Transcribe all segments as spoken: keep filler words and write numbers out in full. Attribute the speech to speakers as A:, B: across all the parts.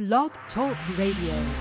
A: Blog Talk Radio.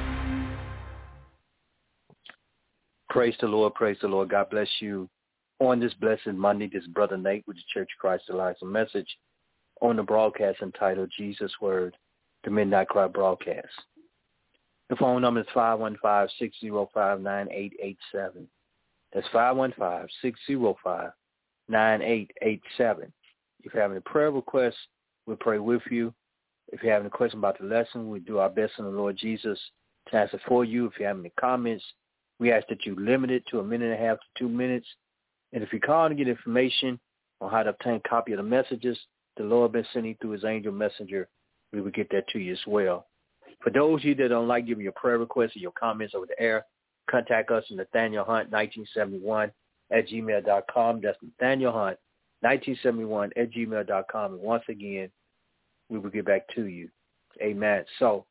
B: Praise the Lord, praise the Lord. God bless you. On this blessed Monday, this Brother Nate with the Church of Christ Alliance, a message on the broadcast entitled Jesus Word, the Midnight Cry broadcast. The phone number is five one five, six zero five, nine eight eight seven. That's five one five, six zero five, nine eight eight seven. If you have any prayer requests, we'll pray with you. If you have any questions about the lesson, we'll do our best in the Lord Jesus to answer for you. If you have any comments, we ask that you limit it to a minute and a half to two minutes. And if you call to get information on how to obtain a copy of the messages the Lord has been sending through his angel messenger, we will get that to you as well. For those of you that don't like giving your prayer requests or your comments over the air, contact us at Nathaniel Hunt nineteen seventy-one at gmail dot com. That's Nathaniel Hunt nineteen seventy-one at gmail dot com. And once again, we will get back to you. Amen. So,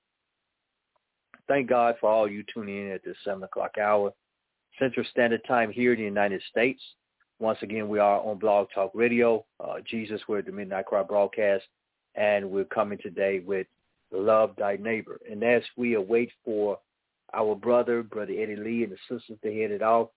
B: thank God for all you tuning in at this seven o'clock hour, Central Standard Time here in the United States. Once again, we are on Blog Talk Radio, uh, Jesus Word, the Midnight Cry broadcast, and we're coming today with Love Thy Neighbor. And as we await for our brother, Brother Eddie Lee, and the sisters to head it off,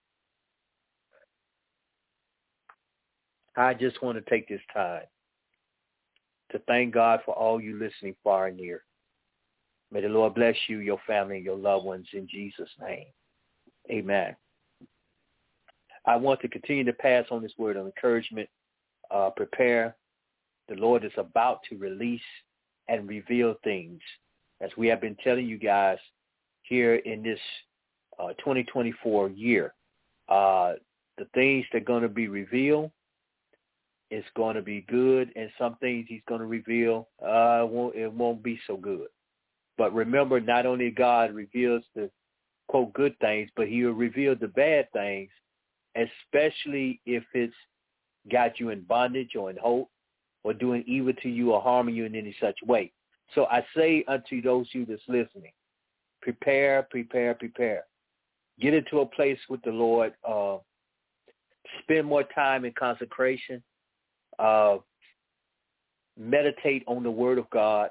B: I just want to take this time to thank God for all you listening far and near. May the Lord bless you, your family, and your loved ones in Jesus' name. Amen. I want to continue to pass on this word of encouragement. Uh, prepare. The Lord is about to release and reveal things, as we have been telling you guys here in this uh, twenty twenty-four year. Uh, the things that are going to be revealed is going to be good, and some things he's going to reveal, uh, it won't, it won't be so good. But remember, not only God reveals the, quote, good things, but he will reveal the bad things, especially if it's got you in bondage or in hope or doing evil to you or harming you in any such way. So I say unto those of you that's listening, prepare, prepare, prepare. Get into a place with the Lord. Uh, spend more time in consecration. Uh, meditate on the Word of God.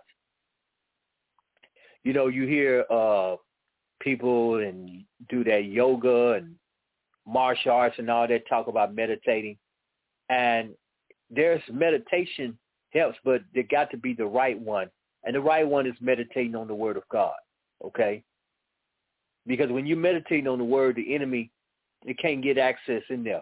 B: You know, you hear uh, people and do that yoga and martial arts and all that, talk about meditating. And there's meditation helps, but there got to be the right one. And the right one is meditating on the Word of God, okay? Because when you're meditating on the Word, the enemy, it can't get access in there.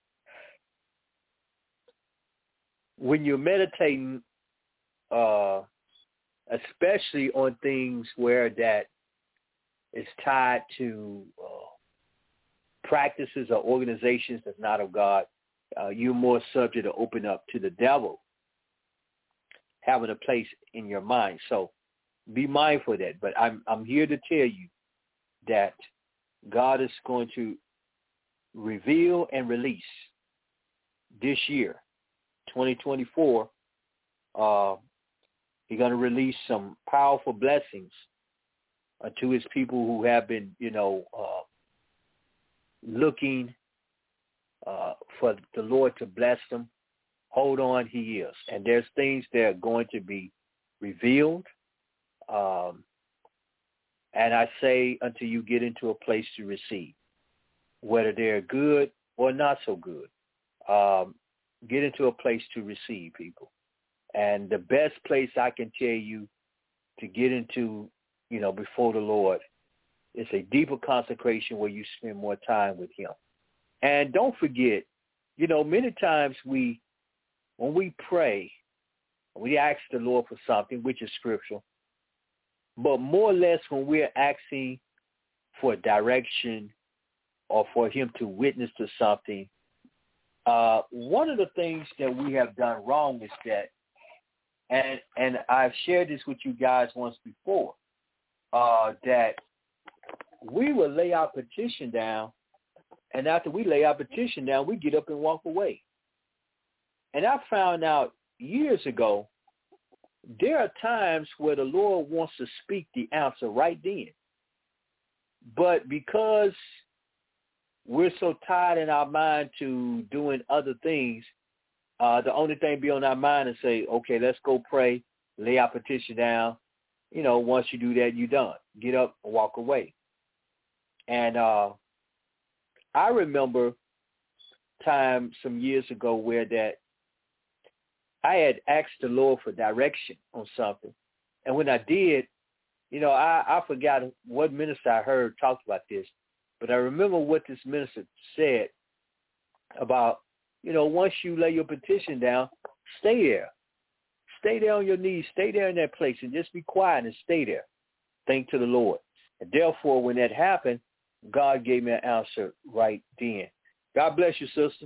B: When you're meditating, uh, especially on things where that is tied to uh, practices or organizations that's not of God, uh, you're more subject to open up to the devil having a place in your mind. So be mindful of that. But I'm I'm here to tell you that God is going to reveal and release this year, twenty twenty-four, uh, he's going to release some powerful blessings uh, to his people who have been, you know, uh, looking uh, for the Lord to bless them. Hold on, he is. And there's things that are going to be revealed. Um, and I say until you get into a place to receive, whether they're good or not so good. Um, get into a place to receive, people. And the best place I can tell you to get into, you know, before the Lord is a deeper consecration where you spend more time with him. And don't forget, you know, many times we, when we pray, we ask the Lord for something, which is scriptural. But more or less when we're asking for direction or for him to witness to something, uh, one of the things that we have done wrong is that, and and I've shared this with you guys once before, uh, that we will lay our petition down, and after we lay our petition down, we get up and walk away. And I found out years ago, there are times where the Lord wants to speak the answer right then. But because we're so tied in our mind to doing other things, uh, the only thing be on our mind is say, okay, let's go pray, lay our petition down, you know, once you do that, you're done. Get up and walk away. And uh, I remember time some years ago where that I had asked the Lord for direction on something. And when I did, you know, I, I forgot what minister I heard talk about this, but I remember what this minister said about, you know, once you lay your petition down, stay there. Stay there on your knees. Stay there in that place and just be quiet and stay there. Thank to the Lord. And therefore, when that happened, God gave me an answer right then. God bless you, sister.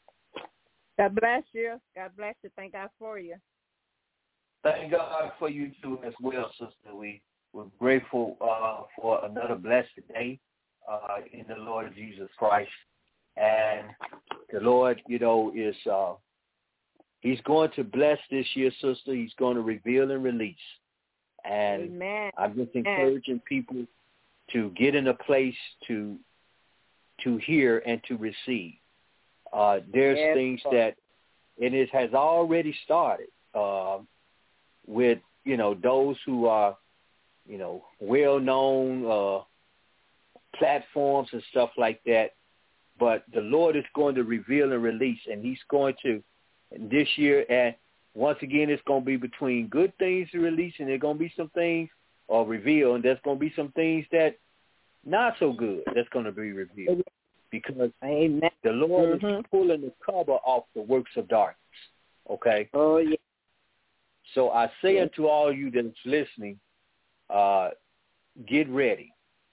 C: God bless you. God bless you. Thank God for you.
B: Thank God for you, too, as well, sister. We, we're grateful uh, for another blessed day uh, in the Lord Jesus Christ. And the Lord, you know, is uh, he's going to bless this year, sister. He's going to reveal and release. And
C: Amen.
B: I'm just encouraging people to get in a place to to hear and to receive. Uh, there's
C: yes,
B: things
C: Lord.
B: that, and it has already started uh, with, you know, those who are, you know, well-known uh, platforms and stuff like that. But the Lord is going to reveal and release, and he's going to, this year, and once again, it's going to be between good things to release, and there's going to be some things or reveal, and there's going to be some things that not so good that's going to be revealed. Because
C: Amen.
B: the Lord
C: mm-hmm.
B: is pulling the cover off the works of darkness, okay?
C: Oh, yeah.
B: So I say
C: yeah.
B: unto all you that's listening, uh, get ready.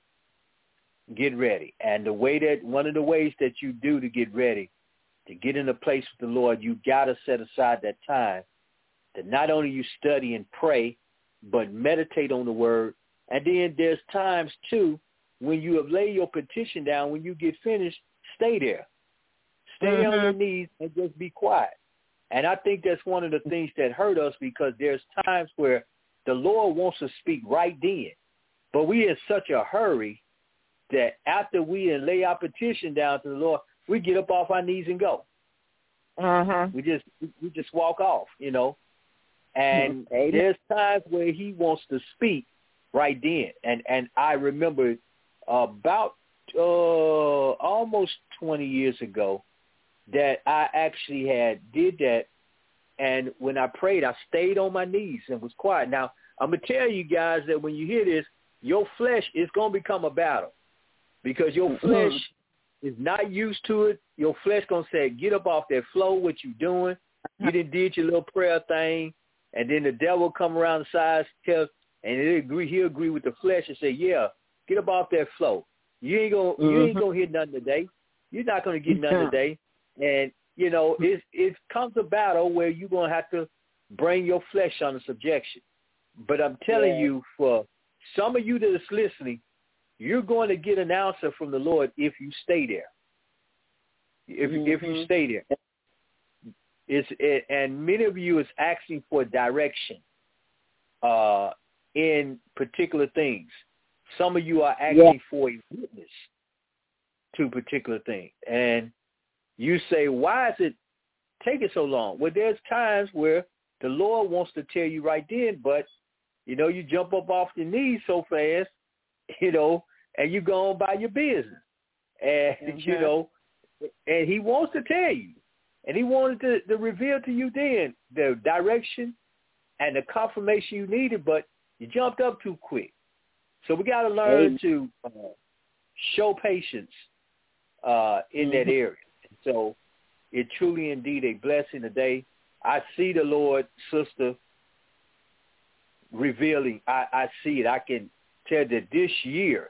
B: Get ready. And the way that, one of the ways that you do to get ready, to get in a place with the Lord, you got to set aside that time to not only you study and pray, but meditate on the word. And then there's times, too, when you have laid your petition down, when you get finished, stay there. Stay
C: mm-hmm.
B: on your knees and just be quiet. And I think that's one of the things that hurt us, because there's times where the Lord wants to speak right then. But we in such a hurry that after we lay our petition down to the Lord, we get up off our knees and go.
C: Uh-huh.
B: We just we just walk off, you know. And
C: Amen.
B: there's times where he wants to speak right then. And and I remember about uh, almost twenty years ago that I actually had did that. And when I prayed, I stayed on my knees and was quiet. Now, I'm going to tell you guys that when you hear this, your flesh is going to become a battle, because your flesh is not used to it. Your flesh going to say, get up off that floor, what you doing. You done did your little prayer thing. And then the devil come around the sides, tell, and he'll agree, he'll agree with the flesh and say, yeah, get up off that floor. You ain't gonna, mm-hmm. you ain't gonna hear nothing today. You're not gonna get nothing today. And you know, it it comes a battle where you're gonna have to bring your flesh under subjection. But I'm telling yeah. you, for some of you that is listening, you're going to get an answer from the Lord if you stay there. If mm-hmm. if you stay there, it's it, and many of you is asking for direction uh, in particular things. Some of you are asking yeah. for a witness to particular things. And you say, why is it taking so long? Well, there's times where the Lord wants to tell you right then, but, you know, you jump up off your knees so fast, you know, and you go on by your business. And, mm-hmm. you know, and he wants to tell you. And he wanted to, to reveal to you then the direction and the confirmation you needed, but you jumped up too quick. So we got to learn to uh, show patience uh, in mm-hmm. that area. So it truly indeed a blessing today. I see the Lord, sister, revealing. I, I see it. I can tell that this year,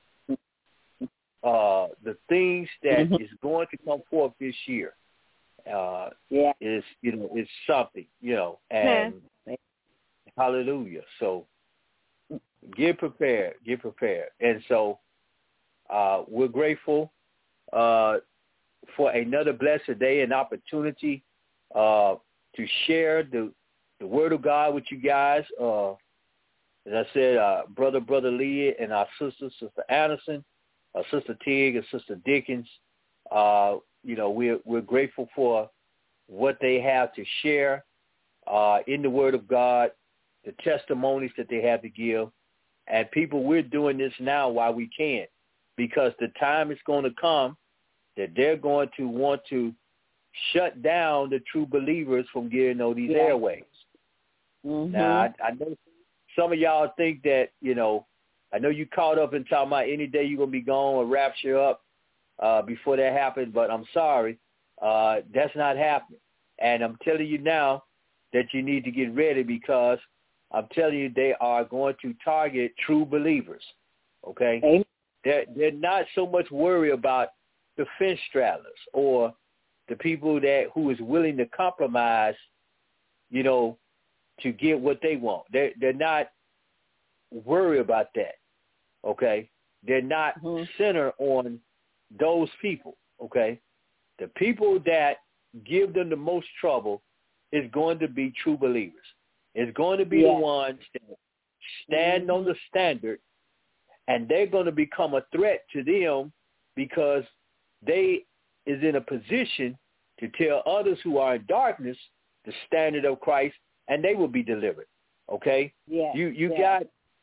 B: uh, the things that mm-hmm. is going to come forth this year uh, yeah. is, you know, is something, you know, and yeah. hallelujah. So get prepared, get prepared. And so uh, we're grateful uh, for another blessed day and opportunity uh, to share the the word of God with you guys. Uh, as I said, uh, brother, brother Lee, and our sister, Sister Anderson, uh, Sister Tig, and Sister Dickens. Uh, you know, we're we're grateful for what they have to share uh, in the Word of God. the testimonies that they have to give. And people, we're doing this now while we can, because the time is going to come that they're going to want to shut down the true believers from getting on these yeah. airways. Mm-hmm. Now, I, I know some of y'all think that, you know, I know you caught up in talking about any day you're going to be gone or rapture up uh, before that happens, but I'm sorry, uh, that's not happening. And I'm telling you now that you need to get ready, because I'm telling you they are going to target true believers, okay? Amen. They're, they're not so much worried about the fence straddlers or the people that who is willing to compromise, you know, to get what they want. They're, they're not worried about that, okay? They're not mm-hmm. centered on those people, okay? The people that give them the most trouble is going to be true believers. It's going to be yeah. the ones that stand mm-hmm. on the standard, and they're going to become a threat to them because they is in a position to tell others who are in darkness the standard of Christ, and they will be delivered. Okay?
C: Yeah.
B: You you
C: yeah.
B: got,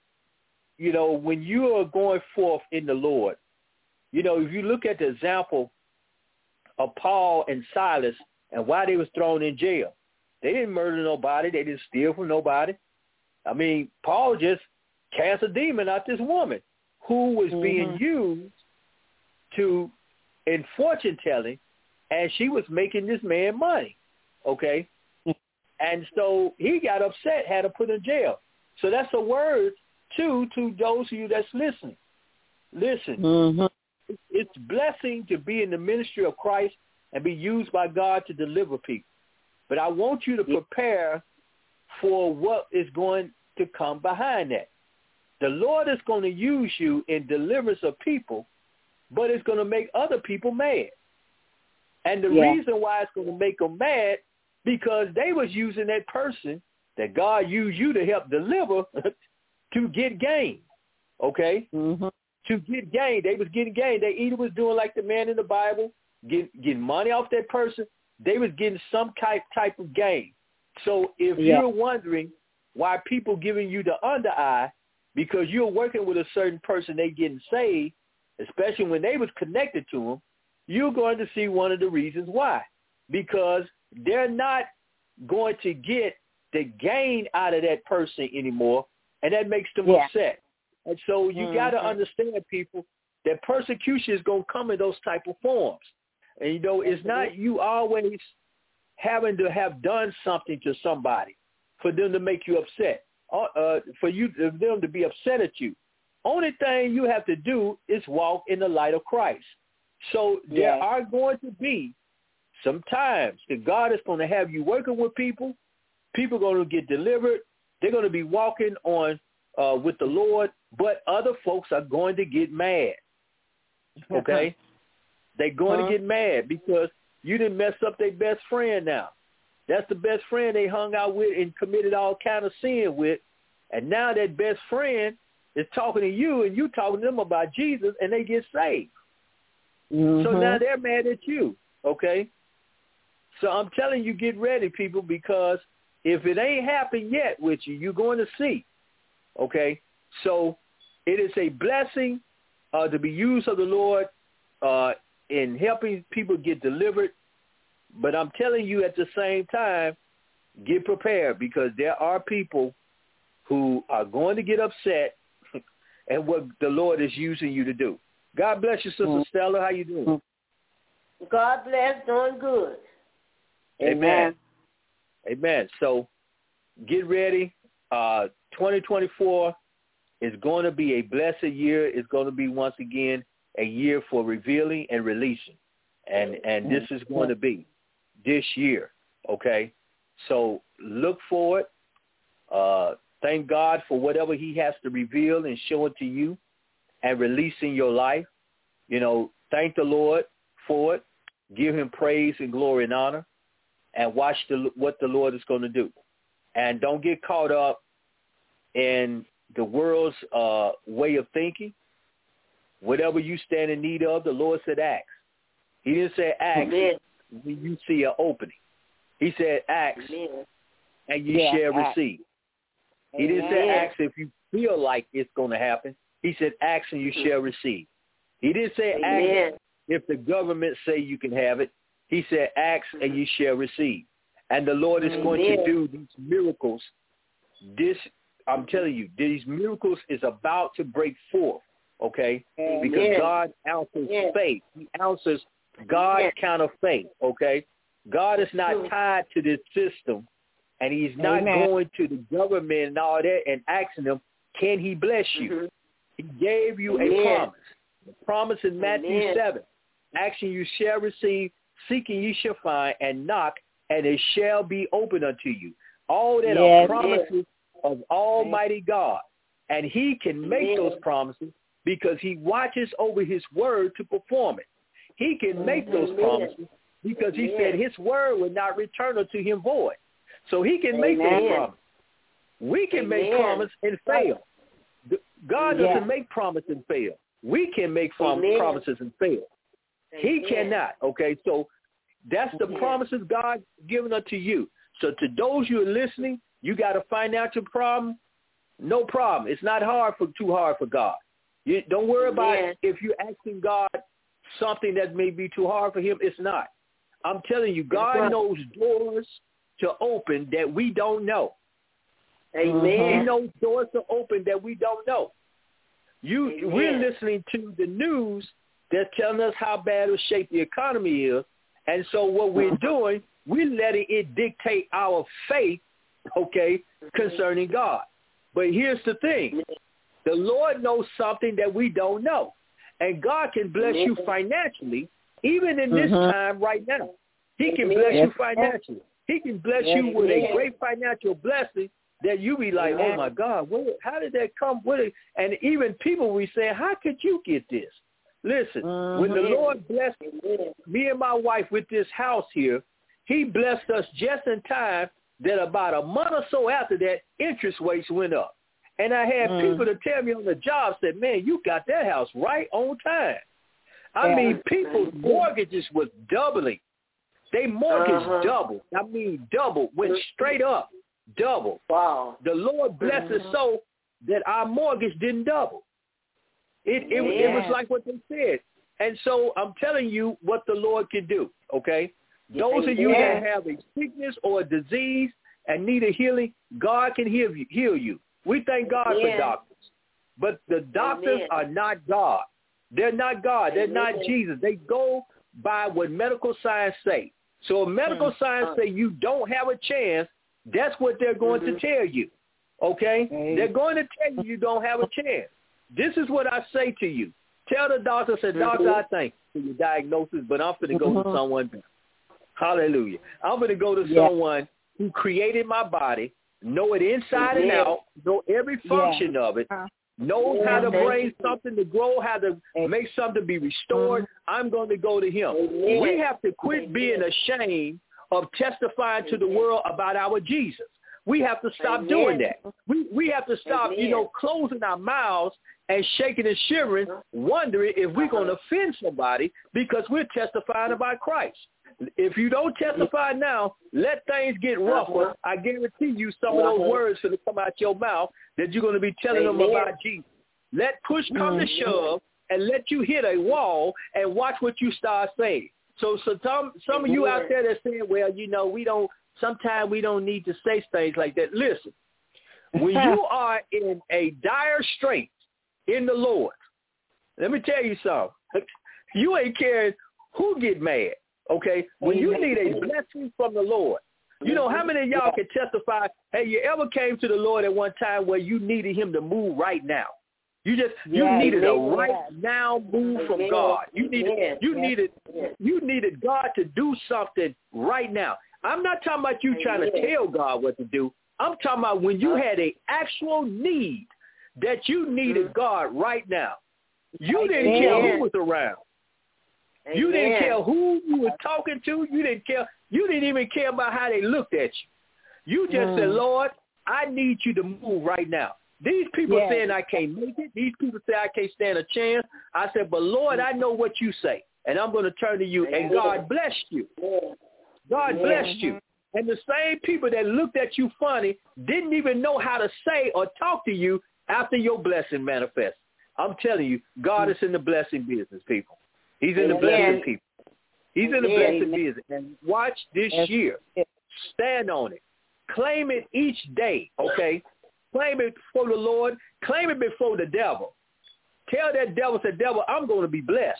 B: you know, when you are going forth in the Lord, you know, if you look at the example of Paul and Silas and why they was thrown in jail, they didn't murder nobody. They didn't steal from nobody. I mean, Paul just cast a demon out this woman who was mm-hmm. being used to in fortune telling, and she was making this man money. Okay? And so he got upset, had her put in jail. So that's a word, too, to those of you that's listening. Listen, mm-hmm. it's blessing to be in the ministry of Christ and be used by God to deliver people. But I want you to prepare for what is going to come behind that. The Lord is going to use you in deliverance of people, but it's going to make other people mad. And the yeah. reason why it's going to make them mad, because they was using that person that God used you to help deliver to get gain, okay?
C: Mm-hmm.
B: To get gain. They was getting gain. They either was doing like the man in the Bible, get, getting money off that person. They was getting some type type of gain. So if yeah. you're wondering why people giving you the under eye, because you're working with a certain person, they getting saved, especially when they was connected to them, you're going to see one of the reasons why. Because they're not going to get the gain out of that person anymore, and that makes them yeah. upset. And so you mm-hmm. got to understand, people, that persecution is going to come in those type of forms. And, you know, it's not you always having to have done something to somebody for them to make you upset, uh, for you for them to be upset at you. Only thing you have to do is walk in the light of Christ. So there yeah. are going to be some times that God is going to have you working with people. People are going to get delivered. They're going to be walking on uh, with the Lord, but other folks are going to get mad, okay? They're going huh? to get mad because you didn't mess up their best friend now. That's the best friend they hung out with and committed all kind of sin with, and now that best friend is talking to you, and you talking to them about Jesus, and they get saved. Mm-hmm. So now they're mad at you, okay? So I'm telling you, get ready, people, because if it ain't happened yet with you, you're going to see, okay? So it is a blessing uh, to be used of the Lord uh, in helping people get delivered. But I'm telling you at the same time, get prepared, because there are people who are going to get upset at what the Lord is using you to do. God bless you, Sister mm-hmm. Stella. How you doing?
D: God bless. Doing good.
B: Amen. Amen. So get ready. Uh, twenty twenty-four is going to be a blessed year. It's going to be, once again, a year for revealing and releasing. And and this is going to be this year, okay? So look for it. Uh, thank God for whatever he has to reveal and show it to you and release in your life. You know, thank the Lord for it. Give him praise and glory and honor, and watch the, what the Lord is going to do. And don't get caught up in the world's uh, way of thinking. Whatever you stand in need of, the Lord said ask. He didn't say ask Amen. When you see an opening. He said ask, Amen. And you
C: yeah,
B: shall
C: ask.
B: receive. He didn't say ask if you feel like it's going to happen. He said ask and you shall receive. He didn't say
D: Amen.
B: ask if the government say you can have it. He said ask and you shall receive. And the Lord is going
D: Amen.
B: to do these miracles. This, I'm telling you, these miracles is about to break forth, okay?
D: Amen.
B: Because God answers
D: Amen.
B: faith. He answers God's
D: Amen.
B: kind of faith, okay? God is not tied to this system, and he's not
C: Amen.
B: going to the government and all that and asking them, can he bless you?
D: Mm-hmm.
B: He gave you
D: Amen.
B: a promise. The promise in Matthew
D: Amen.
B: seven. Asking you shall receive, seeking you shall find, and knock, and it shall be open unto you. All that
C: Yes.
B: are promises of Almighty God. And he can make
D: Amen.
B: those promises because he watches over his word to perform it. He can make those
D: Amen.
B: promises because he
D: Amen.
B: said his word will not return unto him void. So he can make
D: Amen.
B: those promises. We can make
D: Amen.
B: promise and fail. God
C: Yeah.
B: doesn't make promise and fail. We can make prom-
D: Amen.
B: promises and fail. He
D: Amen.
B: cannot, okay? So that's the
D: Amen.
B: promises God given unto you. So to those you are listening, you got a financial problem, no problem. It's not hard for too hard for God. You don't worry about
D: Amen.
B: if you're asking God something that may be too hard for him. It's not. I'm telling you, God
D: right.
B: knows doors to open that we don't know. He
D: Amen.
B: knows doors to open that we don't know. You,
D: Amen.
B: we're listening to the news that's telling us how bad of shape the economy is, and so what we're doing, we're letting it dictate our faith, okay, concerning God. But here's the thing. The Lord knows something that we don't know, and God can bless you financially even in this
C: Mhm.
B: time right now. He can bless you financially. He can bless you with a great financial blessing that you be like, oh, my God, where, how did that come with it? And even people we say, how could you get this? Listen,
C: Mhm.
B: when the Lord blessed me and my wife with this house here, he blessed us just in time that about a month or so after that, interest rates went up. And I had
C: Mm.
B: people to tell me on the job, said, man, you got that house right on time. I
C: Yeah.
B: mean, people's mortgages was doubling. They mortgage
D: Uh-huh.
B: doubled. I mean, double, went straight up, double.
D: Wow.
B: The Lord blessed us so that our mortgage didn't double. It, it, it was
C: Yeah.
B: like what they said. And so I'm telling you what the Lord can do, okay? Those of you
C: Yeah.
B: that have a sickness or a disease and need a healing, God can heal you. Heal you. We thank God
D: Yeah.
B: for doctors. But the doctors
D: Amen.
B: are not God. They're not God. They're not
D: Amen.
B: Jesus. They go by what medical science say. So if medical
C: Mm.
B: science say you don't have a chance, that's what they're going
D: Mhm.
B: to tell you, okay?
C: Amen.
B: They're going to tell you you don't have a chance. This is what I say to you. Tell the doctor, say, doctor, I thank you for your diagnosis, but I'm going to go
C: Mhm.
B: to someone better. Hallelujah. I'm going to go to
C: Yeah.
B: someone who created my body, know it inside and
D: Yeah.
B: out, know every function of it,
C: Uh,
B: knows
D: Yeah,
B: how to
D: thank
B: bring
D: you.
B: something to grow, how to make something be restored. I'm going to go to him.
D: Amen.
B: We have to quit being ashamed of testifying to the world about our Jesus. We have to stop
D: Amen.
B: doing that. We we have to stop, you
D: Amen.
B: know, closing our mouths and shaking and shivering, wondering if we're going to offend somebody because we're testifying about Christ. If you don't testify now, let things get rougher. I guarantee you some of those words going to come out your mouth that you're going to be telling them
D: Amen.
B: about Jesus. Let push come to shove and let you hit a wall and watch what you start saying. So, so some some of you out there that saying, well, you know, we don't, sometimes we don't need to say things like that. Listen, when you are in a dire strait in the Lord, let me tell you something. You ain't caring who get mad, okay? When you need a blessing from the Lord, you know, how many of y'all can testify, hey, you ever came to the Lord at one time where you needed him to move right now? You just you
C: Yeah,
B: needed a
C: yeah.
B: right now move from
D: Amen.
B: God. You needed
D: Amen.
B: you
C: Yeah.
B: needed
D: Yeah.
B: you needed God to do something right now. I'm not talking about you trying to
D: Amen.
B: tell God what to do. I'm talking about when you had an actual need that you needed God right now. You didn't
C: Amen.
B: care who was around. You didn't
D: Amen.
B: care who you were talking to. You didn't care. You didn't even care about how they looked at you. You just
C: Mm.
B: said, Lord, I need you to move right now. These people
C: Yes.
B: saying I can't make it. These people say I can't stand a chance. I said, but Lord, I know what you say, and I'm going to turn to you. And God blessed you.
D: Yeah.
B: God
D: Yeah.
B: blessed you. And the same people that looked at you funny didn't even know how to say or talk to you after your blessing manifests. I'm telling you, God is in the blessing business, people. He's in the blessing people. He's in the blessing business. And watch this year. Stand on it. Claim it each day, okay? Claim it before the Lord. Claim it before the devil. Tell that devil, say, devil, I'm going to be blessed.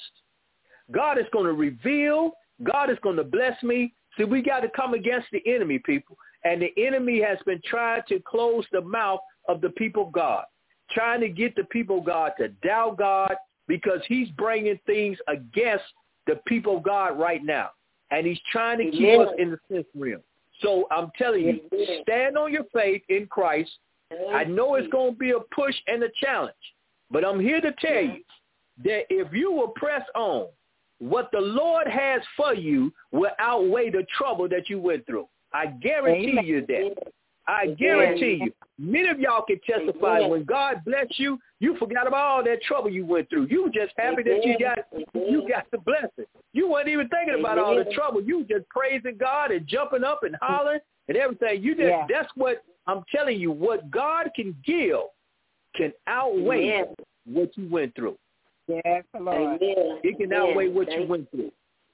B: God is going to reveal. God is going to bless me. See, we got to come against the enemy, people. And the enemy has been trying to close the mouth of the people of God, trying to get the people of God to doubt God, because he's bringing things against the people of God right now. And he's trying to keep yeah. us in the fifth realm. So I'm telling you, yeah. stand on your faith in Christ. I know it's going to be a push and a challenge, but I'm here to tell you that if you will press on, what the Lord has for you will outweigh the trouble that you went through. I guarantee Amen. you that. I guarantee you. Many of y'all can testify Amen. when God bless you, you forgot about all that trouble you went through. You were just happy Amen. that you got you got the blessing. You weren't even thinking about Amen. all the trouble. You were just praising God and jumping up and hollering and everything. You just yeah. that's what I'm telling you. What God can give can outweigh Amen. what you went through.
C: Yes, Lord.
B: It can outweigh what you went through.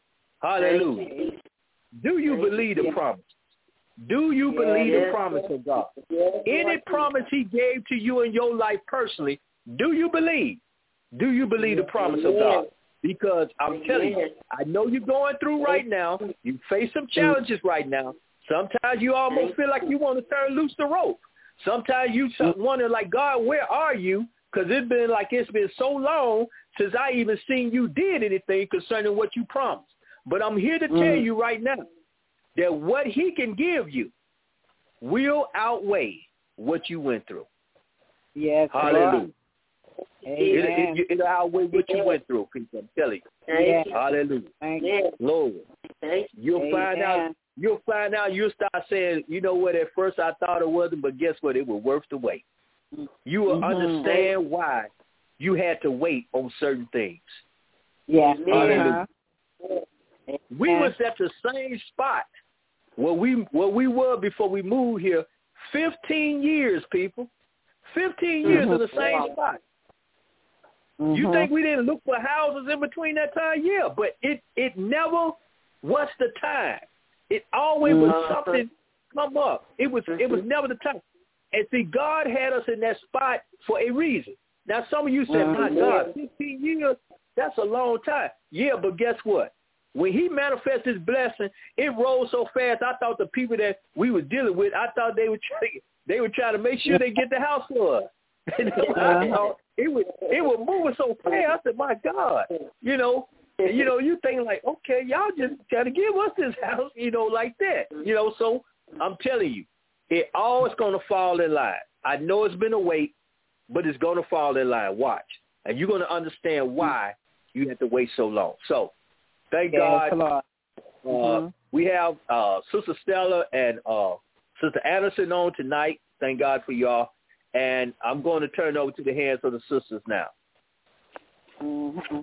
B: Hallelujah. Do you believe the promise? Do you believe the promise of God? Any promise he gave to you in your life personally, do you believe? Do you believe the promise of God? Because I'm telling you, I know you're going through right now. You face some challenges right now. Sometimes you almost feel like you want to turn loose the rope. Sometimes you wonder, like, God, where are you? Because it's been like it's been so long since I even seen you did anything concerning what you promised. But I'm here to tell mm. you right now that what he can give you will outweigh what you went through.
C: Yes,
B: hallelujah.
C: Amen.
B: It, it, it'll outweigh what you went through, people. I'm telling you.
C: Yes.
B: Hallelujah.
C: Thank you.
B: Lord. You'll
C: Amen.
B: find out. You'll find out. You'll start saying, you know what? At first I thought it wasn't, but guess what? It was worth the wait. You will mm-hmm. understand why you had to wait on certain things.
C: Yeah.
B: Hallelujah.
C: Uh-huh.
B: We was at the same spot where we where we were before we moved here. Fifteen years, people. Fifteen years
C: mm-hmm.
B: in the same wow. spot. Mm-hmm. You think we didn't look for houses in between that time? Yeah, but it it never was the time. It always mm-hmm. was something come up. It was mm-hmm. it was never the time. And see, God had us in that spot for a reason. Now, some of you said, mm-hmm. my God, fifteen years, that's a long time. Yeah, but guess what? When he manifested his blessing, it rolled so fast, I thought the people that we were dealing with, I thought they were trying, they were trying to make sure they get the house for us. And I thought it was, it was moving so fast. I said, my God, you know, and, you know, you think like, okay, y'all just got to give us this house, you know, like that. You know, so I'm telling you, it always going to fall in line. I know it's been a wait, but it's going to fall in line. Watch. And you're going to understand why you had to wait so long. So, thank
C: yeah,
B: God. Uh,
C: mm-hmm.
B: We have uh, Sister Stella and uh, Sister Anderson on tonight. Thank God for y'all. And I'm going to turn over to the hands of the sisters now.
C: Mm-hmm.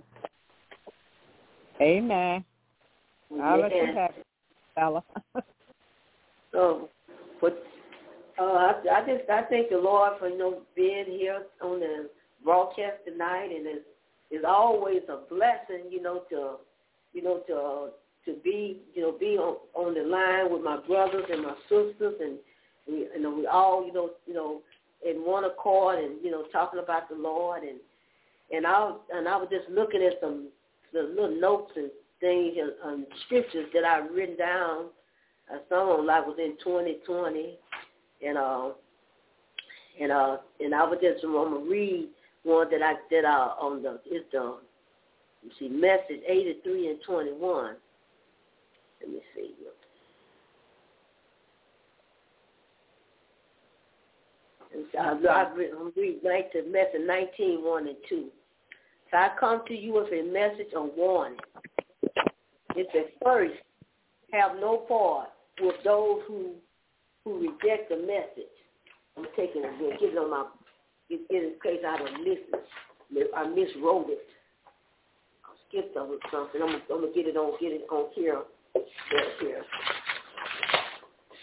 C: Amen. I'll let you have it, Stella.
D: So, but uh, I, I just I thank the Lord for you know being here on the broadcast tonight, and it's, it's always a blessing, you know, to you know to uh, to be you know be on, on the line with my brothers and my sisters, and we you know we all you know you know in one accord, and you know talking about the Lord, and and I and I was just looking at some the little notes and things and um, scriptures that I've written down. Uh, some of them like was in twenty twenty, and uh, and uh, and I was just I'm gonna read one that I did uh, on the it's the you see message eighty-three and twenty-one. Let me see. And so I, I read right to message nineteen one and two. So I come to you with a message of warning. It says first, have no part with those who who reject the message. I'm taking it again, get it on my, get it in case I don't listen. I miswrote it. I skipped over something. I'm, I'm gonna get it on, get it on here, there, here.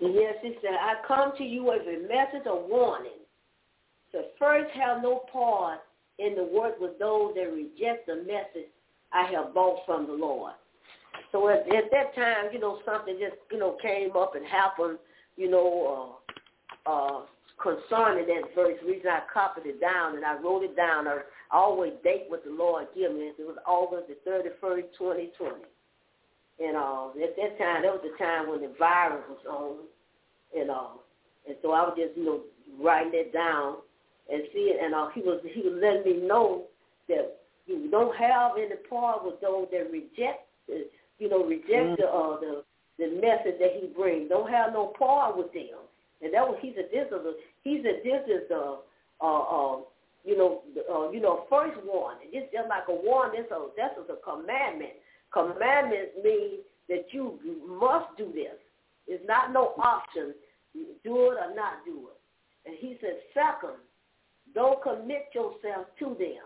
D: Yes, he said, I come to you as a message of warning. So first have no part in the work with those that reject the message I have bought from the Lord. So at, at that time, you know, something just, you know, came up and happened, you know, uh, uh, concerning that verse. The reason I copied it down and I wrote it down, I always date what the Lord gave me. It was August the thirty-first, twenty twenty. And uh, at that time, that was the time when the virus was on, and uh, and so I was just, you know, writing it down and see it. And uh, he was he was letting me know that you don't have any part with those that reject, the, you know, reject the uh, the the message that he brings. Don't have no part with them. And that was he said this is a he said this is a uh, uh, you know uh, you know first warning. It's just like a warning. It's a that's a commandment. Commandments mean that you must do this. It's not no option. Do it or not do it. And he said, second, don't commit yourself to them.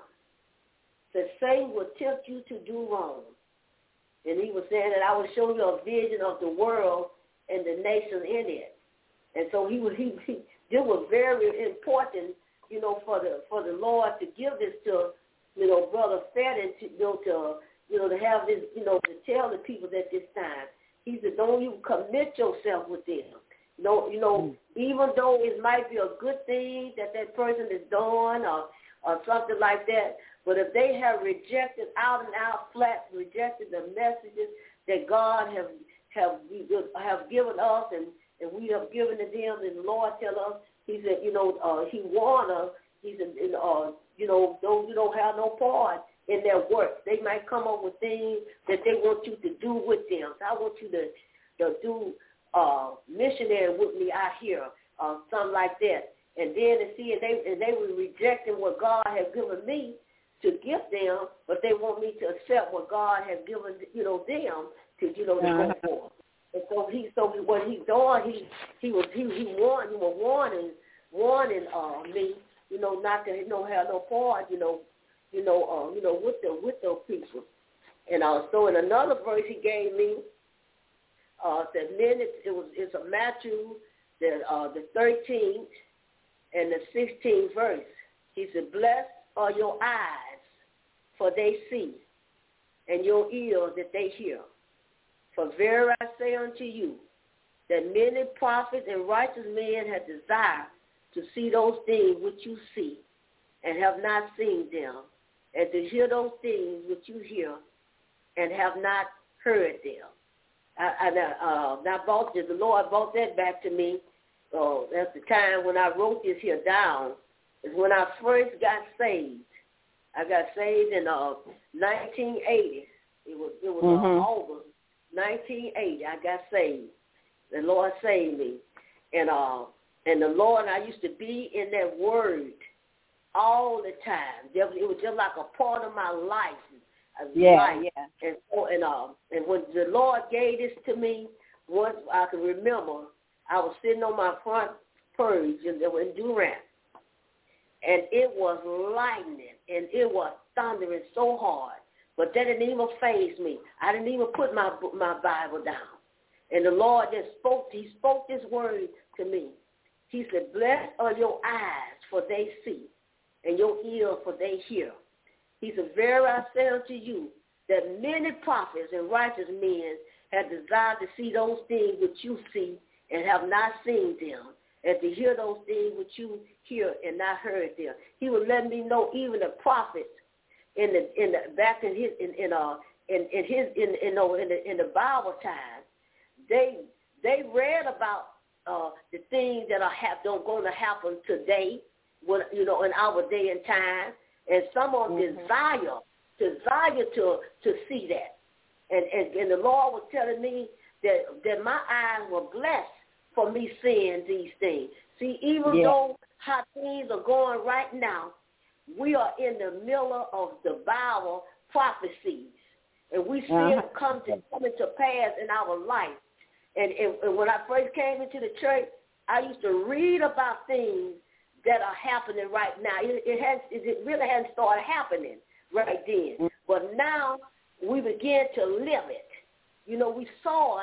D: The Satan will tempt you to do wrong. And he was saying that I will show you a vision of the world and the nations in it. And so he was he, he this was very important, you know, for the for the Lord to give this to, you know, Brother Fedden to you know to you know to have this, you know, to tell the people at this time. He said, don't you commit yourself with them. No, you know, mm. even though it might be a good thing that that person is doing or or something like that, but if they have rejected out and out flat, rejected the messages that God have have have given us and, and we have given to them, and the Lord tell us, he said, you know, uh, he warned us, he said, uh, you know, those who don't have no part in their work, they might come up with things that they want you to do with them. So I want you to, to do uh, missionary with me out here, uh, something like that. And then to see, and they and they were rejecting what God has given me to give them, but they want me to accept what God has given, you know, them to, you know, to
C: uh-huh.
D: go for. And so he, so what he's doing, he he was he he warned, he was warning, warning uh, me, you know, not to, you know, have no part, you know, you know, uh, you know, with the with those people. And uh, so in another verse he gave me, uh, that then it, it was it's a Matthew, the uh, the thirteenth and the sixteenth verse. He said, "Blessed are your eyes, for they see, and your ears that they hear. For verily I say unto you, that many prophets and righteous men have desired to see those things which you see, and have not seen them, and to hear those things which you hear, and have not heard them." I, I, uh, I brought this, the Lord brought that back to me. Uh, at the time when I wrote this here down, is when I first got saved. I got saved in uh, nineteen eighty. It was it was mm-hmm. uh, August nineteen eighty. I got saved. The Lord saved me, and uh, and the Lord, I used to be in that Word all the time. It was just like a part of my life.
C: Yeah,
D: life.
C: yeah.
D: And and uh, and when the Lord gave this to me, once I can remember, I was sitting on my front porch in, in Durant, and it was lightning, and it was thundering so hard. But that didn't even faze me. I didn't even put my my Bible down. And the Lord just spoke. He spoke this word to me. He said, "Blessed are your eyes, for they see, and your ears, for they hear." He said, "Verily I say unto you, that many prophets and righteous men have desired to see those things which you see, and have not seen them, and to hear those things which you hear and not heard them." He was letting me know even the prophets in the in the back in his in in uh in, in his in in, uh, in the in the Bible time, they they read about uh, the things that are hap- don't going to happen today, when, you know, in our day and time, and some of them mm-hmm. desire desire to to see that, and, and and the Lord was telling me that that my eyes were blessed for me seeing these things. See, even yeah. though how things are going right now, we are in the middle of the Bible prophecies, and we see uh-huh. them come to come into pass in our life. And, and, and when I first came into the church, I used to read about things that are happening right now. It, it has it really hadn't started happening right then, but now we begin to live it. You know, we saw it,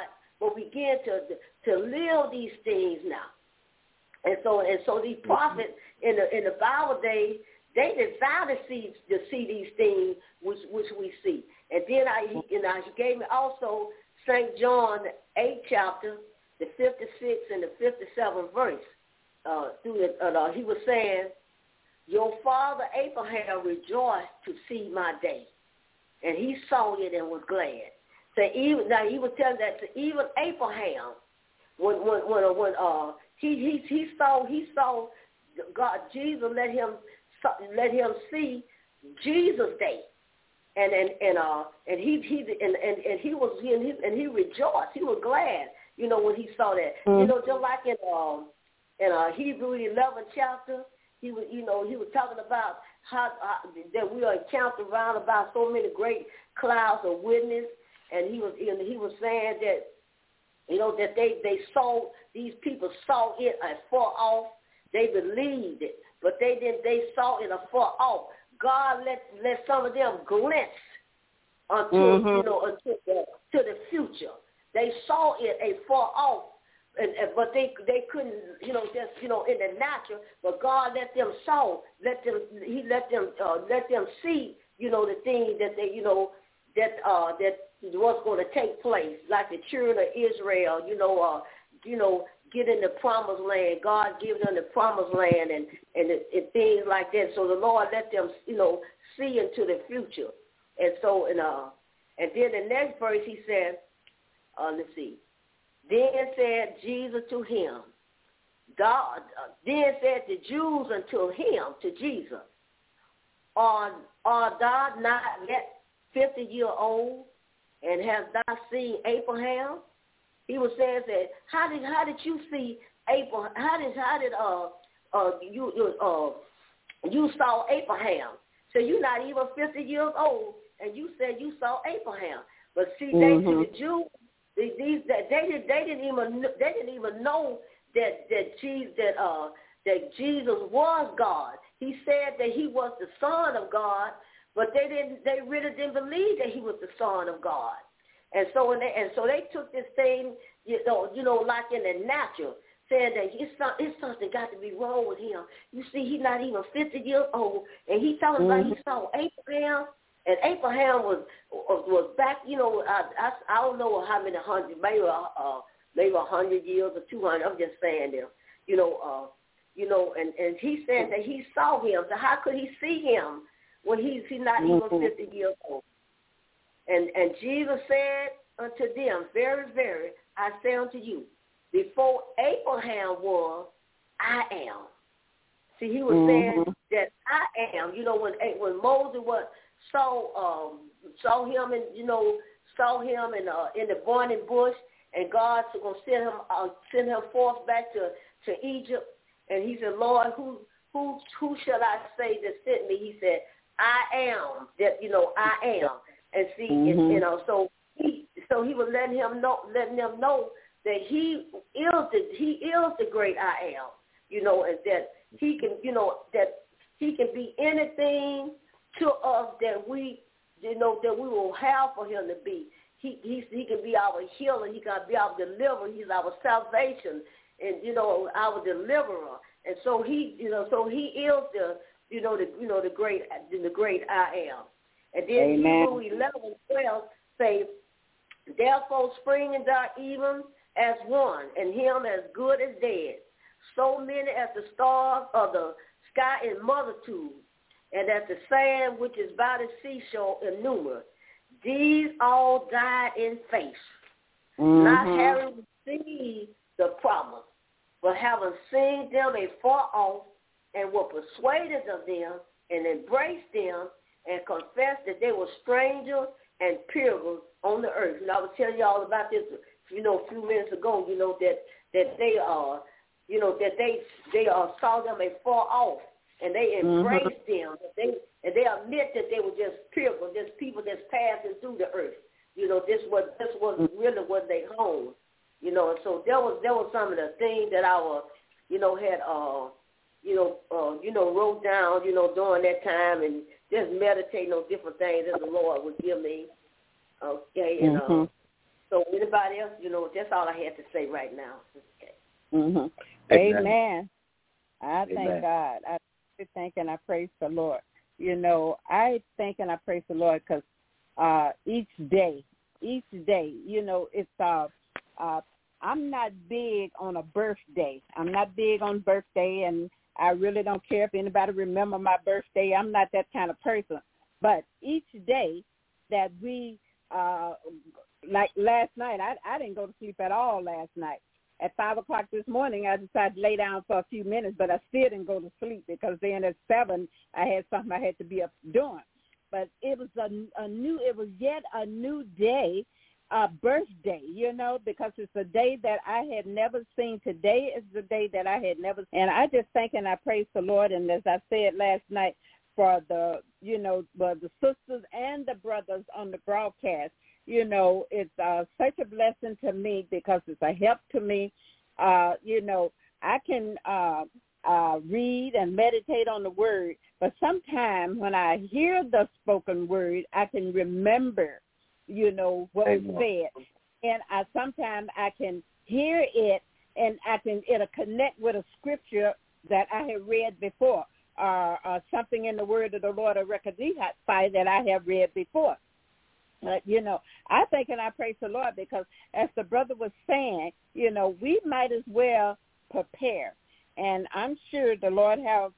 D: but we begin to to live these things now. And so and so these prophets in the in the Bible days, they desired to see to see these things which which we see. And then I he, and I, he gave me also Saint John the eighth chapter, the fifty-sixth and the fifty-seventh verse. Uh, through the, uh, he was saying, "Your father Abraham rejoiced to see my day, and he saw it and was glad." So even now he was telling that to even Abraham, when when when, when uh he he he saw he saw God Jesus let him let him see Jesus' day, and and and uh and he he and and, and he was and he, and he rejoiced, he was glad, you know, when he saw that, mm-hmm. you know, just like in um in uh Hebrew eleventh chapter, he was you know he was talking about how uh, that we are encamped around about so many great clouds of witness, and he was and he was saying that, you know, that they they saw these people saw it as far off. They believed it, but they didn't. They saw it afar off. God let let some of them glimpse until mm-hmm. you know until the, to the future. They saw it a far off, and, and but they they couldn't you know just you know in the natural. But God let them saw, let them He let them uh, let them see you know the things that they you know that uh, that was going to take place, like the children of Israel. You know uh, you know. get in the promised land. God gave them the promised land and, and, and things like that. So the Lord let them, you know, see into the future. And so, and, uh, and then the next verse he said, uh, let's see. Then said Jesus to him, God, uh, then said the Jews unto him, to Jesus, Are, are thou not yet fifty years old, and hast thou seen Abraham? He was saying that how did how did you see Abraham? How did how did uh uh you uh you saw Abraham? So you're not even fifty years old, and you said you saw Abraham. But see, mm-hmm. they to the Jews, they, these that they did they didn't even they didn't even know that that Jesus that uh that Jesus was God. He said that he was the Son of God, but they didn't they really didn't believe that he was the Son of God. And so when they, and so they took this thing, you know, you know, like in the natural, saying that it's, it's something got to be wrong with him. You see, he's not even fifty years old, and he talking mm-hmm. about he saw Abraham, and Abraham was was back, you know, I, I, I don't know how many hundred, maybe uh, maybe a hundred years or two hundred. I'm just saying them, you know, uh, you know, and, and he said that he saw him. So how could he see him when he's he's not mm-hmm. even fifty years old? And and Jesus said unto them, Very, very, I say unto you, before Abraham was, I am. See, he was mm-hmm. saying that I am. You know, when when Moses was saw um, saw him and you know saw him in uh, in the burning bush, and God was going to send him uh, send him forth back to, to Egypt, and he said, Lord, who who who shall I say that sent me? He said, I am. That you know, I am. And see, mm-hmm. and, you know, so he, so he was letting him know, letting them know that he is the he is the great I am, you know, and that he can, you know, that he can be anything to us that we, you know, that we will have for him to be. He he he can be our healer. He can be our deliverer. He's our salvation, and you know, our deliverer. And so he, you know, so he is the, you know, the you know the great the great I am. And then Hebrew eleven and twelve say, Therefore springing thou even as one, and him as good as dead, so many as the stars of the sky in multitude, and as the sand which is by the seashore in number. These all died in faith, mm-hmm. not having received the promise, but having seen them afar off, and were persuaded of them, and embraced them, and confessed that they were strangers and pilgrims on the earth. And I was telling you all about this, you know, a few minutes ago. You know that that they are, uh, you know, that they they uh, saw them afar off, and they embraced mm-hmm. them. They and they admit that they were just pilgrims, just people that's passing through the earth. You know, this was this was really what they home. You know, and so there was there was some of the things that our, you know, had uh, you know, uh, you know, wrote down, you know, during that time, and just meditating on different things that the Lord would give me. Okay, and uh, mm-hmm. So anybody else, you know, that's all I had to say right now. Okay.
C: Mm-hmm.
B: Amen.
C: Amen. I
B: Amen.
C: thank God. I thank and I praise the Lord. You know, I thank and I praise the Lord because uh, each day, each day, you know, it's, uh, uh, I'm not big on a birthday. I'm not big on birthday, and I really don't care if anybody remember my birthday. I'm not that kind of person. But each day that we, uh, like last night, I, I didn't go to sleep at all last night. At five o'clock this morning, I decided to lay down for a few minutes, but I still didn't go to sleep because then at seven, I had something I had to be up doing. But it was a, a new, it was yet a new day, a birthday, you know, because it's a day that I had never seen. Today is the day that I had never seen. And I just thank and I praise the Lord. And as I said last night, for the, you know, the, the sisters and the brothers on the broadcast, you know, it's uh, such a blessing to me because it's a help to me. Uh, you know, I can uh, uh, read and meditate on the word, but sometimes when I hear the spoken word, I can remember, you know, what was said. And I sometimes I can hear it and I can, it'll connect with a scripture that I have read before. Or uh, uh, something in the word of the Lord or Rekadihai that I have read before. Uh, you know, I think and I praise the Lord because as the brother was saying, you know, we might as well prepare. And I'm sure the Lord have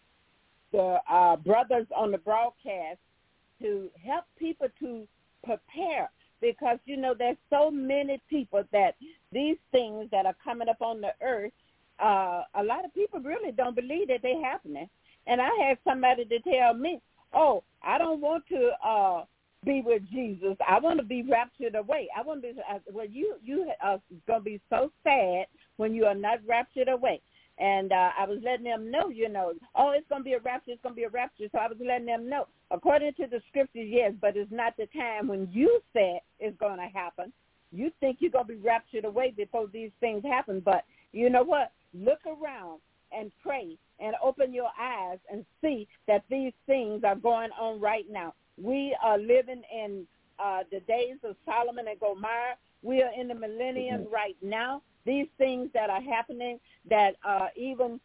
C: the uh, brothers on the broadcast to help people to prepare because, you know, there's so many people that these things that are coming up on the earth, uh, a lot of people really don't believe that they're happening. And I had somebody to tell me, oh, I don't want to uh, be with Jesus. I want to be raptured away. I want to be, uh, well, you, you are going to be so sad when you are not raptured away. And uh, I was letting them know, you know, oh, it's going to be a rapture, it's going to be a rapture. So I was letting them know, according to the scriptures, yes, but it's not the time when you said it's going to happen. You think you're going to be raptured away before these things happen. But you know what? Look around and pray and open your eyes and see that these things are going on right now. We are living in uh, the days of Solomon and Gomorrah. We are in the millennium mm-hmm. right now. These things that are happening that uh, even,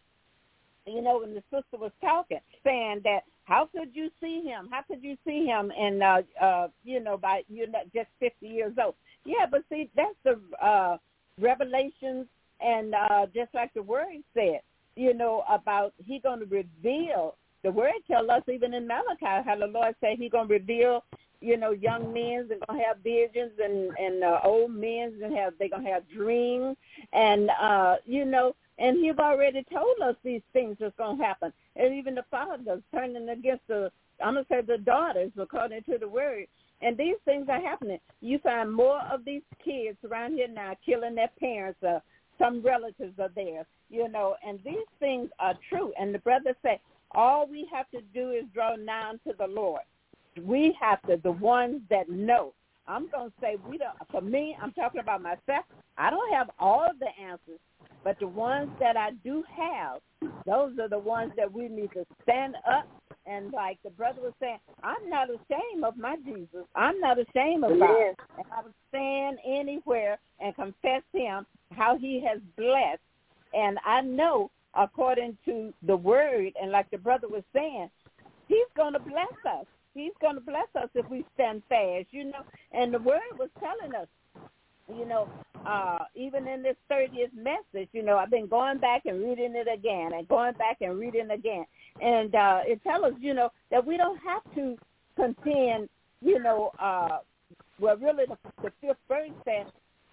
C: you know, when the sister was talking, saying that how could you see him? How could you see him? And, uh, uh, you know, by you're not just fifty years old. Yeah, but see, that's the uh, revelations and uh, just like the word said, you know, about he going to reveal. The word tells us even in Malachi how the Lord said he's going to reveal, you know, young men are going to have visions and, and uh, old men and have they're going to have dreams. And, uh, you know, and he's already told us these things that's going to happen. And even the fathers turning against the, I'm going to say the daughters according to the word. And these things are happening. You find more of these kids around here now killing their parents. Uh, some relatives are there, you know, and these things are true. And the brother said, all we have to do is draw nigh to the Lord. We have to, the ones that know. I'm going to say, we don't, for me, I'm talking about myself. I don't have all of the answers, but the ones that I do have, those are the ones that we need to stand up. And like the brother was saying, I'm not ashamed of my Jesus. I'm not ashamed of God.
D: Yes.
C: And I would stand anywhere and confess him how he has blessed. And I know, according to the word, and like the brother was saying, he's going to bless us. He's going to bless us if we stand fast, you know. And the word was telling us, you know, uh, even in this thirtieth message, you know, I've been going back and reading it again and going back and reading it again. And uh, it tells us, you know, that we don't have to contend, you know, uh, well, really the, the fifth verse says,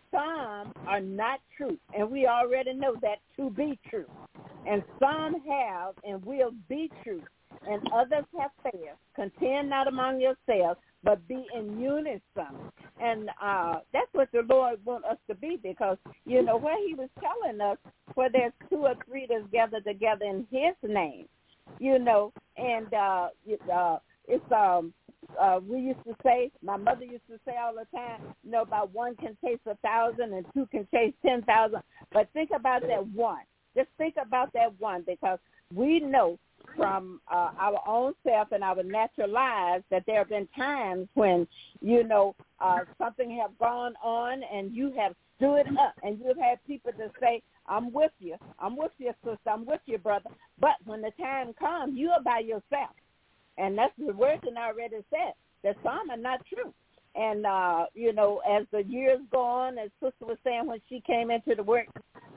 C: some are not true, and we already know that to be true. And some have and will be true, and others have failed. Contend not among yourselves, but be in unison. And uh, that's what the Lord wants us to be, because, you know, where he was telling us, where there's two or three that's gathered together in his name, you know, and uh, uh, it's, um, uh, we used to say, my mother used to say all the time, you know, about one can chase a thousand and two can chase ten thousand. But think about that one. Just think about that one, because we know from uh, our own self and our natural lives that there have been times when, you know, uh, something have gone on and you have stood up and you've had people to say, I'm with you. I'm with you, sister. I'm with you, brother. But when the time comes, you are by yourself. And that's the word that I already said, that some are not true. And, uh, you know, as the years go on, as Sister was saying when she came into the work,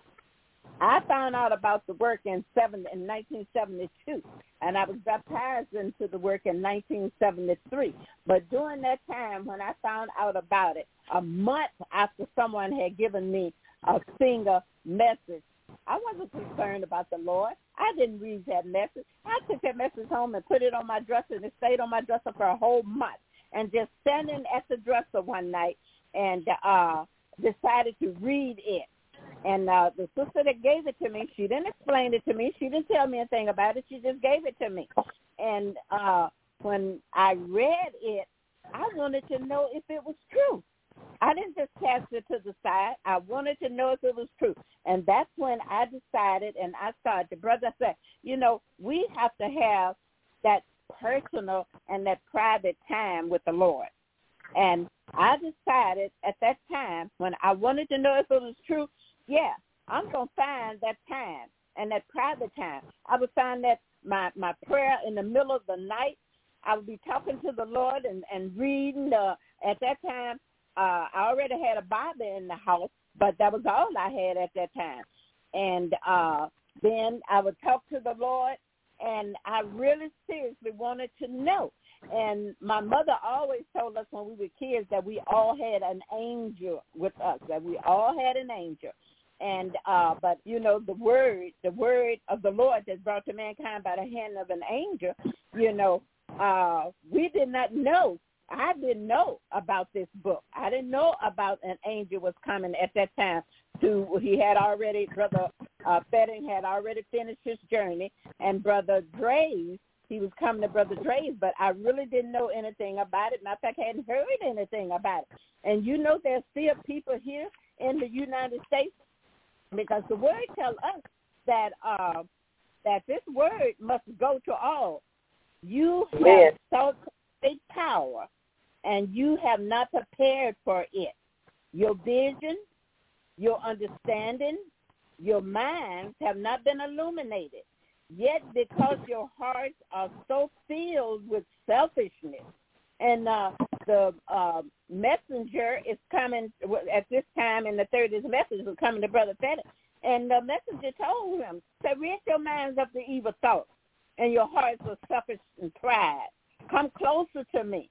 C: I found out about the work in, seven, in nineteen seventy-two, and I was baptized into the work in nineteen seventy-three. But during that time when I found out about it, a month after someone had given me a singer message, I wasn't concerned about the Lord. I didn't read that message. I took that message home and put it on my dresser, and it stayed on my dresser for a whole month. And just standing at the dresser one night and uh, decided to read it. And uh, the sister that gave it to me, she didn't explain it to me. She didn't tell me anything about it. She just gave it to me. And uh, when I read it, I wanted to know if it was true. I didn't just cast it to the side. I wanted to know if it was true. And that's when I decided, and I started, the brother said, you know, we have to have that personal and that private time with the Lord. And I decided at that time, when I wanted to know if it was true, yeah, I'm going to find that time and that private time. I would find that my, my prayer in the middle of the night, I would be talking to the Lord and, and reading. Uh, at that time, uh, I already had a Bible in the house, but that was all I had at that time. And uh, then I would talk to the Lord, and I really seriously wanted to know. And my mother always told us when we were kids that we all had an angel with us, that we all had an angel. And, uh, but, you know, the word, the word of the Lord that's brought to mankind by the hand of an angel, you know, uh, we did not know. I didn't know about this book. I didn't know about an angel was coming at that time. To he had already, Brother uh, Fetting had already finished his journey, and Brother Draves, he was coming to Brother Draves, but I really didn't know anything about it. Matter of fact, I hadn't heard anything about it. And you know there's still people here in the United States, because the word tells us that uh, that this word must go to all. You have yes. so great power, and you have not prepared for it. Your vision, your understanding, your minds have not been illuminated. Yet because your hearts are so filled with selfishness, and uh, the uh, messenger is coming at this time in the thirtieth message was coming to Brother Fetting, and the messenger told him, say, rid your minds of the evil thoughts and your hearts of selfish and pride. Come closer to me.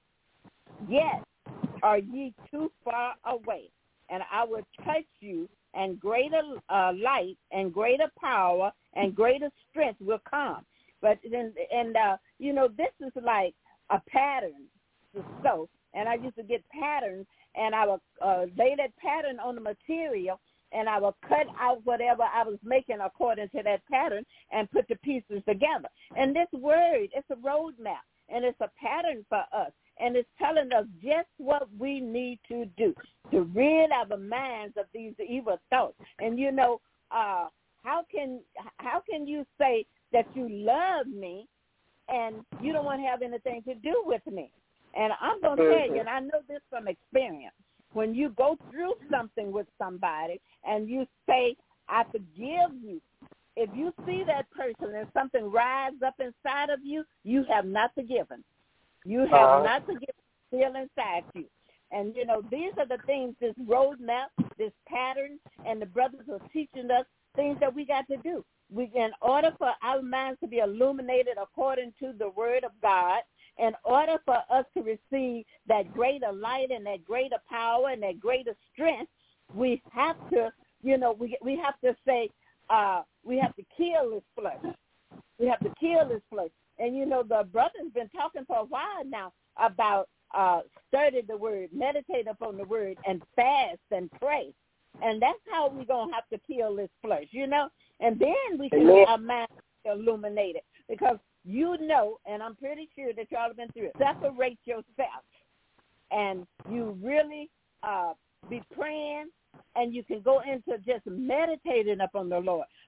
C: Yet are ye too far away, and I will touch you, and greater uh, light and greater power and greater strength will come. But then, and uh, you know, this is like a pattern. So, and I used to get patterns, and I would uh, lay that pattern on the material, and I would cut out whatever I was making according to that pattern and put the pieces together. And this word, it's a roadmap, and it's a pattern for us. And it's telling us just what we need to do to rid our minds of these evil thoughts. And, you know, uh, how can how can you say that you love me and you don't want to have anything to do with me? And I'm going to tell you, and I know this from experience, when you go through something with somebody and you say, I forgive you, if you see that person and something rise up inside of you, you have not forgiven. You have uh, not forgiven still inside you. And, you know, these are the things, this roadmap, this pattern, and the brothers are teaching us things that we got to do. We, in order for our minds to be illuminated according to the word of God, in order for us to receive that greater light and that greater power and that greater strength, we have to, you know, we we have to say, uh, we have to kill this flesh. We have to kill this flesh. And, you know, the brother's been talking for a while now about uh, study the word, meditate upon the word, and fast and pray. And that's how we're going to have to kill this flesh, you know. And then we can get our minds illuminated. Because you know, and I'm pretty sure that y'all have been through it, separate yourself. And you really uh, be praying, and you can go into just meditating upon the Lord.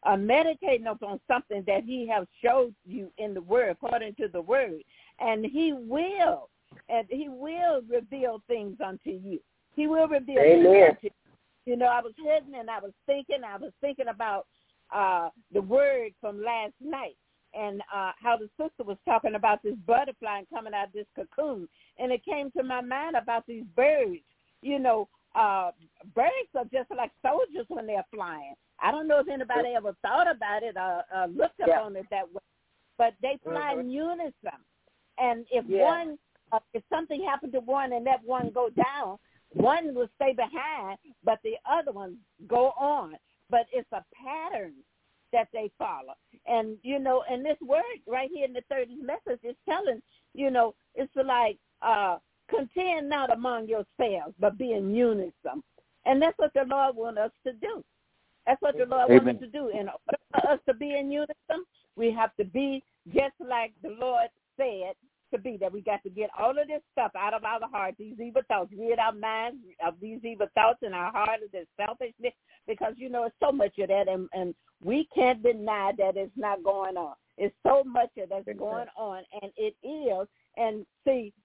C: uh, meditating upon something that he has showed you in the word, according to the word. And he will, and he will reveal things unto you. He will reveal
D: Amen.
C: things unto you. You know, I was sitting and I was thinking, I was thinking about uh, the word from last night and uh, how the sister was talking about this butterfly and coming out of this cocoon. And it came to my mind about these birds. You know, uh, birds are just like soldiers when they're flying. I don't know if anybody ever thought about it or uh, looked
D: yeah.
C: upon it that way, but they fly
D: mm-hmm.
C: in unison. And if
D: yeah.
C: one, uh, if something happened to one and that one go down, one will stay behind, but the other ones go on. But it's a pattern that they follow. And, you know, and this word right here in the thirtieth message is telling, you know, it's like uh, contend not among yourselves, but be in unison. And that's what the Lord wants us to do. That's what the Lord
B: Amen.
C: wants us to do. In order for us to be in unison, we have to be just like the Lord said to be, that we got to get all of this stuff out of our heart, these evil thoughts, rid our minds of these evil thoughts in our heart of this selfishness, because, you know, it's so much of that, and, and we can't deny that it's not going on. It's so much of that's going on, and it is. And see,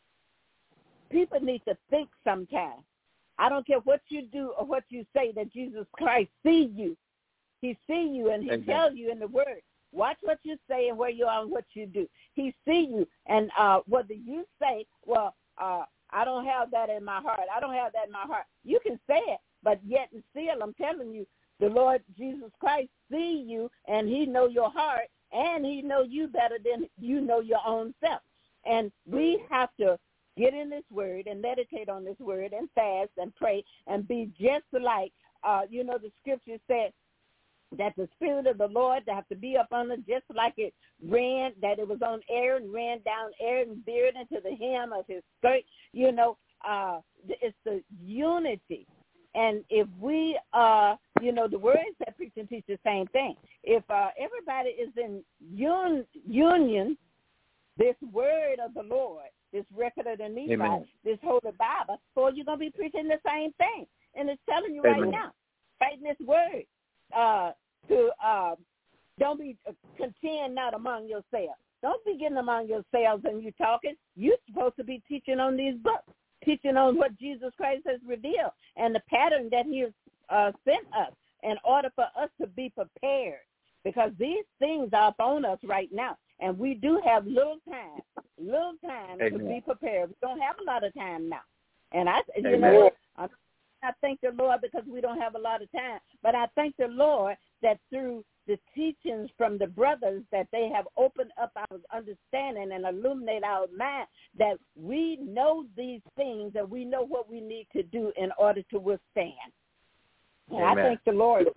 C: people need to think sometimes. I don't care what you do or what you say, that Jesus Christ see you. He see you, and he
B: Amen.
C: tells you in the word, watch what you say and where you are and what you do. He see you, and uh, whether you say, well, uh, I don't have that in my heart, I don't have that in my heart. You can say it, but yet and still, I'm telling you, the Lord Jesus Christ see you, and he know your heart, and he know you better than you know your own self. And we have to get in this word and meditate on this word and fast and pray and be just like, uh, you know, the scripture said, that the Spirit of the Lord to have to be up on it, just like it ran, that it was on Aaron, ran down Aaron's beard into the hem of his skirt. You know, uh, it's the unity. And if we, uh, you know, the words that preach and teach the same thing. If uh, everybody is in un- union, this word of the Lord, this record of the Nephi,
B: Amen.
C: this Holy Bible, so you're going to be preaching the same thing. And it's telling you
B: Amen.
C: right now, right in this word, Uh, to uh, don't be uh, contend not among yourselves. Don't be getting among yourselves and you talking. You're supposed to be teaching on these books, teaching on what Jesus Christ has revealed and the pattern that he has uh, sent us in order for us to be prepared, because these things are upon us right now, and we do have little time, little time
B: Amen.
C: to be prepared. We don't have a lot of time now, and I, you
B: Amen.
C: know, I'm I thank the Lord because we don't have a lot of time, but I thank the Lord that through the teachings from the brothers that they have opened up our understanding and illuminate our mind, that we know these things and we know what we need to do in order to withstand. And
B: Amen.
C: I thank the Lord.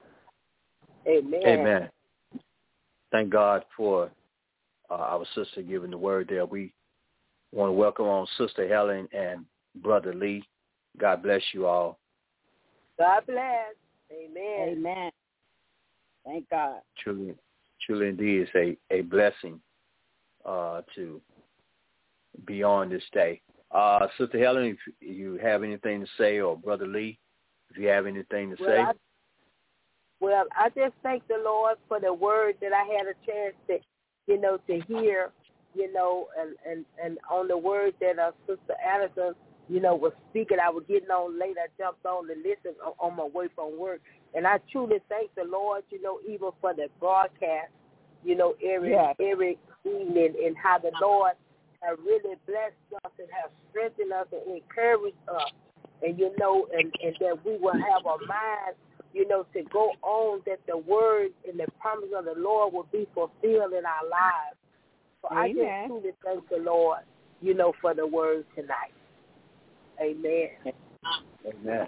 D: Amen.
B: Amen. Thank God for uh, our sister giving the word there. We want to welcome on Sister Helen and Brother Lee. God bless you all.
D: God bless. Amen.
C: Amen. Thank God.
B: Truly, truly indeed, it's a, a blessing uh, to be on this day. Uh, Sister Helen, if you have anything to say, or Brother Lee, if you have anything to
D: well,
B: say.
D: I, well, I just thank the Lord for the word that I had a chance to, you know, to hear, you know, and, and, and on the word that uh, Sister Addison, you know, was speaking. I was getting on late. I jumped on to listen on, on my way from work. And I truly thank the Lord, you know, even for the broadcast, you know, every,
C: yes.
D: every evening, and how the Lord has really blessed us and has strengthened us and encouraged us. And, you know, and, and that we will have a mind, you know, to go on, that the word and the promise of the Lord will be fulfilled in our lives. So Amen. I just truly thank the Lord, you know, for the word tonight. Amen.
B: Amen.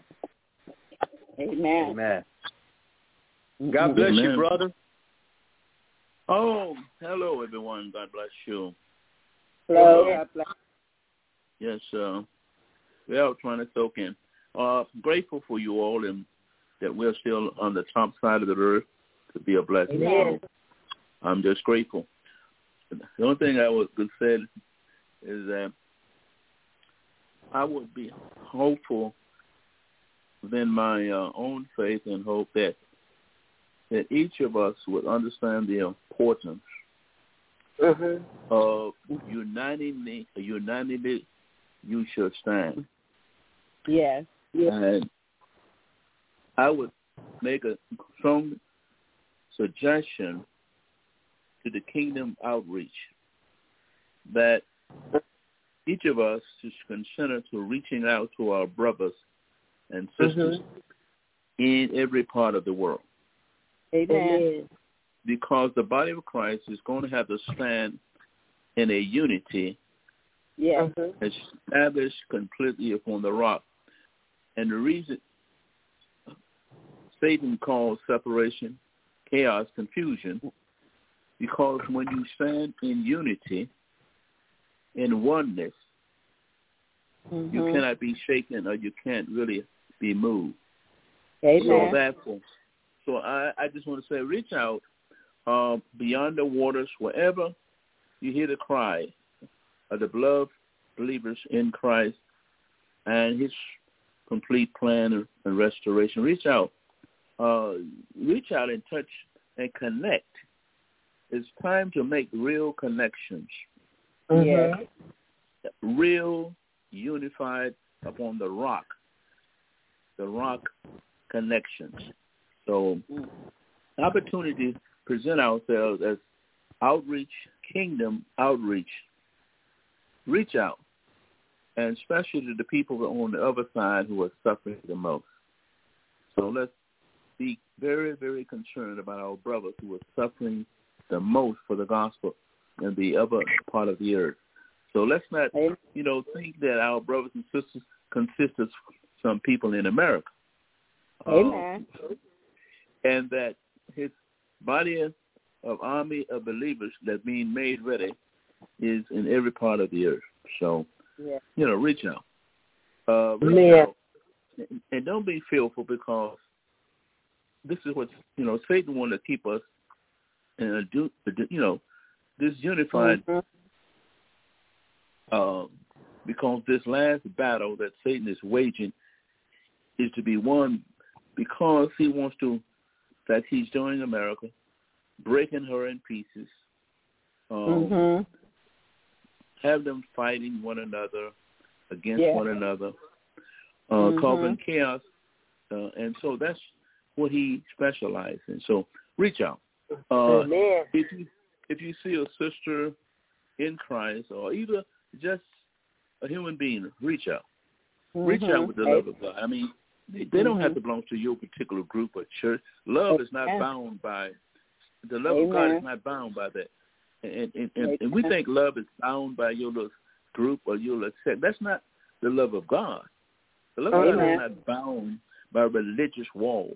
C: Amen.
B: Amen. God bless
E: Amen.
B: you, brother.
E: Oh, hello, everyone. God bless you.
C: Hello.
E: Uh,
C: God bless.
E: Yes, uh, well, trying to soak in. Uh, grateful for you all, and that we're still on the top side of the earth to be a blessing.
D: Amen.
E: So I'm just grateful. The only thing I would say is that I would be hopeful within my uh, own faith and hope that that each of us would understand the importance
D: Mm-hmm.
E: of unitedly, unitedly you should stand.
C: Yes.
E: And I would make a strong suggestion to the Kingdom Outreach that each of us should consider to reaching out to our brothers and sisters mm-hmm. in every part of the world.
C: Amen.
E: Because the body of Christ is going to have to stand in a unity
C: yes.
E: established completely upon the rock. And the reason Satan calls separation, chaos, confusion, because when you stand in unity, in oneness, mm-hmm. you cannot be shaken or you can't really be moved.
C: Amen.
E: So therefore, so I, I just want to say, reach out uh, beyond the waters, wherever you hear the cry of the beloved believers in Christ and his complete plan and restoration. Reach out. Uh, reach out and touch and connect. It's time to make real connections.
C: Mm-hmm.
E: Real, unified upon the rock. The rock connections. So opportunity to present ourselves as outreach, kingdom outreach. Reach out. And especially to the people on the other side who are suffering the most. So let's be very, very concerned about our brothers who are suffering the most for the gospel in the other part of the earth. So let's not, you know, think that our brothers and sisters consist of some people in America.
C: Amen.
E: Um, and that his body of, of army of believers that's being made ready is in every part of the earth. So,
C: yeah.
E: you know, reach out. Uh, reach
C: yeah.
E: out. And, and don't be fearful, because this is what, you know, Satan wanted to keep us in a, you know, this unified,
C: mm-hmm.
E: uh, because this last battle that Satan is waging is to be won, because he wants to, that he's doing America, breaking her in pieces, um,
C: mm-hmm.
E: have them fighting one another against
C: yeah.
E: one another, uh,
C: mm-hmm.
E: causing chaos, uh, and so that's what he specializes in. So reach out. Uh,
C: Amen.
E: If you if you see a sister in Christ, or either just a human being, reach out.
C: Mm-hmm.
E: Reach out with the love of God. I mean, they, they don't
C: mm-hmm.
E: have to belong to your particular group or church. Love is not
C: Amen.
E: bound by the love
C: Amen.
E: of God is not bound by that. And and, and, and we think love is bound by your little group or your little sect. That's not the love of God. The love
C: Amen.
E: of God is not bound by religious walls.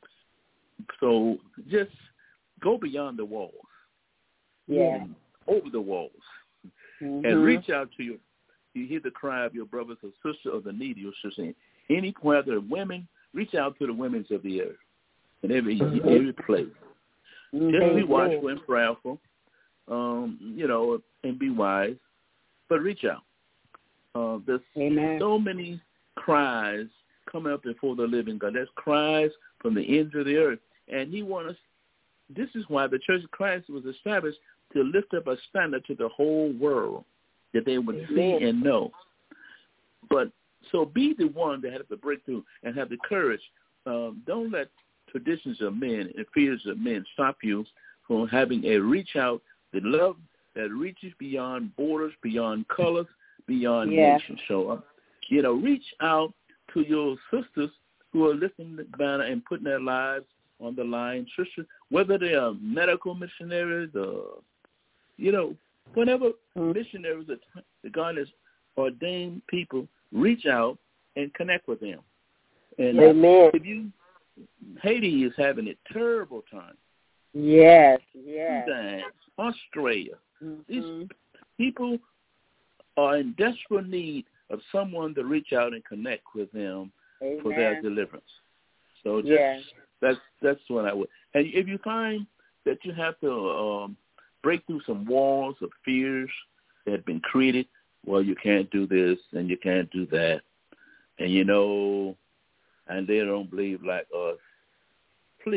E: So just go beyond the walls.
C: Yeah.
E: Over the walls.
C: Mm-hmm.
E: And reach out to your, you hear the cry of your brothers or sisters or the needy or sister. Any, whether women, reach out to the women of the earth in every, mm-hmm. every place.
C: Mm-hmm.
E: Just be watchful and prayerful, um, you know, and be wise, but reach out. Uh, there's
C: Amen.
E: so many cries coming up before the living God. There's cries from the ends of the earth. And he wants us, this is why the Church of Christ was established, to lift up a standard to the whole world that they would Amen. See and know. But so be the one that has the breakthrough and have the courage. Um, don't let traditions of men and fears of men stop you from having a reach out, the love that reaches beyond borders, beyond colors, beyond
C: yeah.
E: nations. So, uh, you know, reach out to your sisters who are lifting the banner and putting their lives on the line, sisters, whether they are medical missionaries or, you know, whatever mm-hmm. missionaries that, that God has ordained people, reach out and connect with them. And
C: Amen.
E: if you, Haiti is having a terrible time.
C: Yes, yes.
E: Sudan, Australia.
C: Mm-hmm.
E: These people are in desperate need of someone to reach out and connect with them
C: Amen.
E: For their deliverance. So just
C: yes.
E: that's that's what I would. And if you find that you have to um, break through some walls of fears that have been created, well, you can't do this and you can't do that, and you know, and they don't believe like us. Please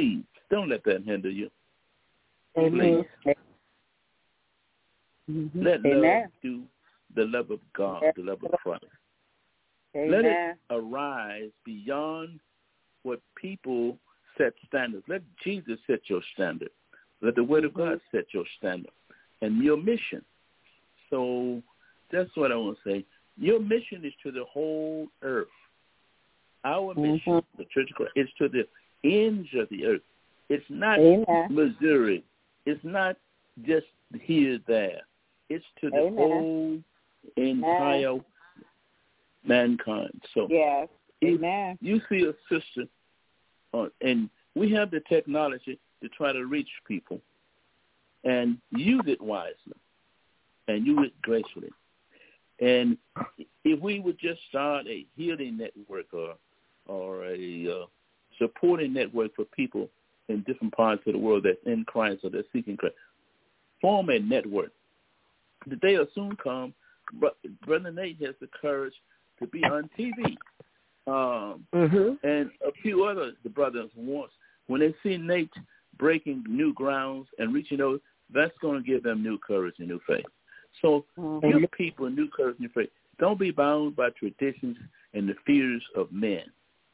E: Don't let that hinder you.
C: Amen.
E: Please.
C: Mm-hmm.
E: Let
C: Amen.
E: love do the love of God, the love of Christ.
C: Amen.
E: Let it arise beyond what people set standards. Let Jesus set your standard. Let the Word of God set your standard and your mission. So that's what I want to say. Your mission is to the whole earth. Our mission, mm-hmm. the Church of Christ, is to the ends of the earth. It's not Amen. Missouri. It's not just here, there. It's to the
C: Amen.
E: whole entire Amen. Mankind. So
C: yes.
E: if
C: Amen.
E: you see a sister, uh, and we have the technology to try to reach people, and use it wisely, and use it gracefully. And if we would just start a healing network or or a uh, supporting network for people in different parts of the world that's in Christ or that's seeking Christ, form a network. The day will soon come. Brother Nate has the courage to be on T V. Um, mm-hmm. And a few other the brothers wants. When they see Nate breaking new grounds and reaching those, that's going to give them new courage and new faith. So mm-hmm. give people new courage and new faith. Don't be bound by traditions and the fears of men.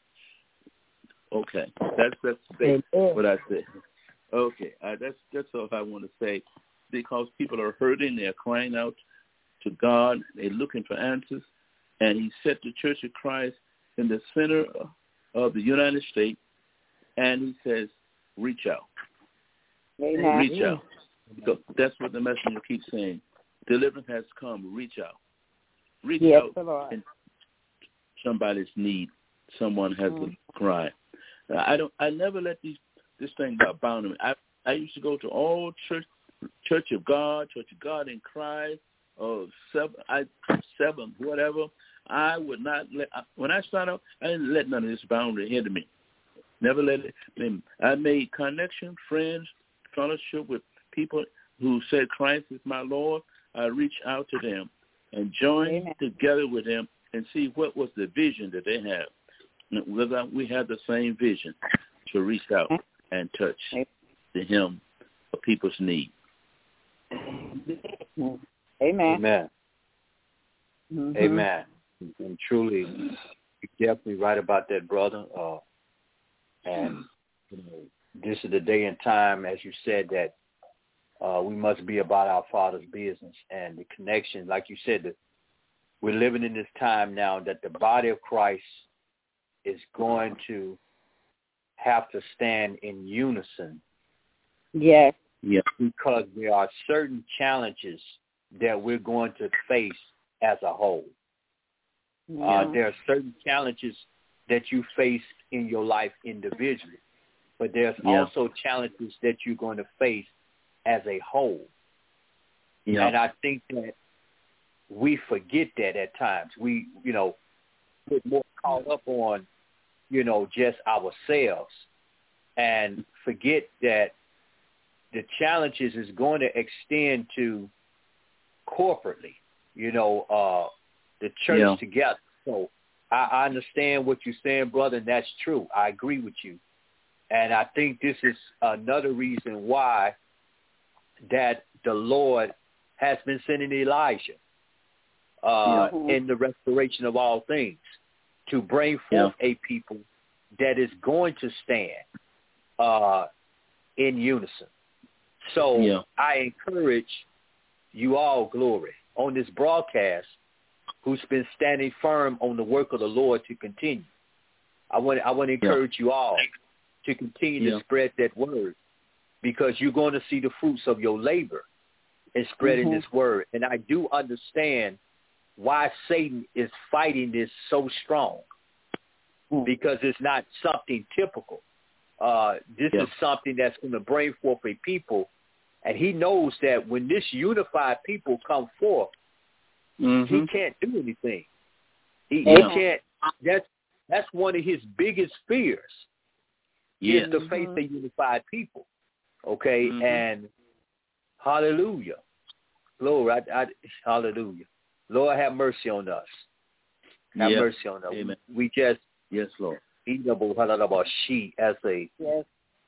E: Okay, that's that's basically what I said. Okay, uh, that's that's all I want to say, because people are hurting, they're crying out to God, they're looking for answers, and He set the Church of Christ in the center of the United States, and He says, reach out,
C: Amen.
E: reach out. So that's what the messenger keeps saying. Deliverance has come. Reach out, reach
C: yes,
E: out, and somebody's need. Someone has mm-hmm. a cry. I don't. I never let these this thing bound me. I I used to go to all church, Church of God, Church of God in Christ, or seven, I seven, whatever. I would not let. When I started out, I didn't let none of this boundary hinder me. Never let it. I made connection, friends, fellowship with people who said Christ is my Lord. I reached out to them and joined Amen. Together with them and see what was the vision that they have. Whether we have the same vision to reach out and touch the hem of people's need.
C: Amen.
B: Amen.
C: Mm-hmm.
B: Amen. And truly, you're definitely right about that, brother. Uh, and you know, this is the day and time, as you said, that uh, we must be about our Father's business and the connection. Like you said, that we're living in this time now that the body of Christ is going to have to stand in unison.
C: Yes.
B: Yeah. Because there are certain challenges that we're going to face as a whole. Yeah. Uh, there are certain challenges that you face in your life individually, but there's yeah. also challenges that you're going to face as a whole. Yeah. And I think that we forget that at times. We, you know, get more caught up on, you know, just ourselves and forget that the challenges is going to extend to corporately, you know, uh, the church yeah. together. So I, I understand what you're saying, brother, and that's true. I agree with you. And I think this is another reason why that the Lord has been sending Elijah uh, yeah. in the restoration of all things, to bring forth yeah. a people that is going to stand uh, in unison. So yeah. I encourage you all, glory, on this broadcast, who's been standing firm on the work of the Lord to continue. I want, I want to encourage yeah. you all to continue yeah. to spread that word, because you're going to see the fruits of your labor in spreading mm-hmm. this word. And I do understand why Satan is fighting this so strong, because it's not something typical. Uh, this yeah. is something that's going to bring forth a people, and he knows that when this unified people come forth, mm-hmm. he can't do anything. He, yeah. he can't. That's that's one of his biggest fears, yeah. is the mm-hmm. face of unified people. Okay, mm-hmm. and hallelujah, Lord, I, I, hallelujah. Lord, have mercy on us. Have yep. mercy on us. Amen. We just,
E: yes, Lord.
B: As a
C: yes.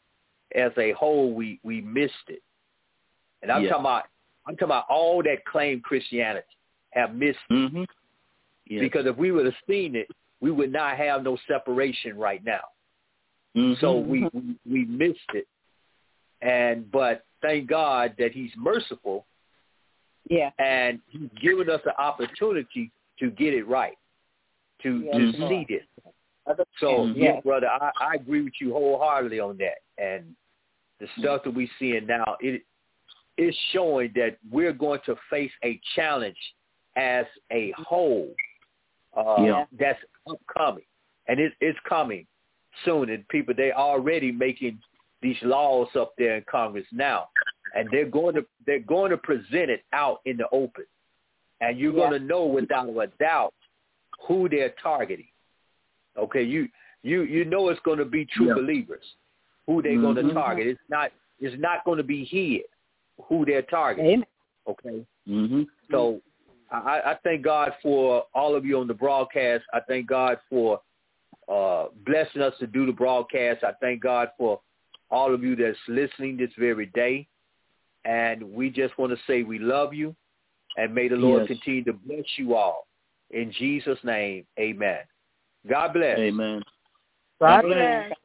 B: as a whole, we, we missed it. And I'm
E: yeah.
B: talking about I'm talking about all that claim Christianity have missed it.
E: Mm-hmm. Yes.
B: Because if we would have seen it, we would not have no separation right now.
E: Mm-hmm.
B: So we, we we missed it. And but thank God that he's merciful.
C: Yeah.
B: And he's given us an opportunity to get it right, to,
C: yes,
B: to see this. So,
C: yes.
B: yeah, brother, I, I agree with you wholeheartedly on that. And the stuff that we're seeing now, it is showing that we're going to face a challenge as a whole uh,
E: yeah.
B: that's upcoming. And it, it's coming soon. And people, they're already making these laws up there in Congress now. And they're going to they're going to present it out in the open. And you're
C: yeah.
B: going to know without a doubt who they're targeting. Okay, you you you know it's going to be true
E: yeah.
B: believers who they're
E: mm-hmm.
B: going to target. It's not it's not going to be hid who they're targeting. Okay,
E: mm-hmm.
B: so I, I thank God for all of you on the broadcast. I thank God for uh, blessing us to do the broadcast. I thank God for all of you that's listening this very day. And we just want to say we love you, and may the Lord
E: yes.
B: continue to bless you all. In Jesus' name, amen. God bless.
E: Amen.
C: God bless.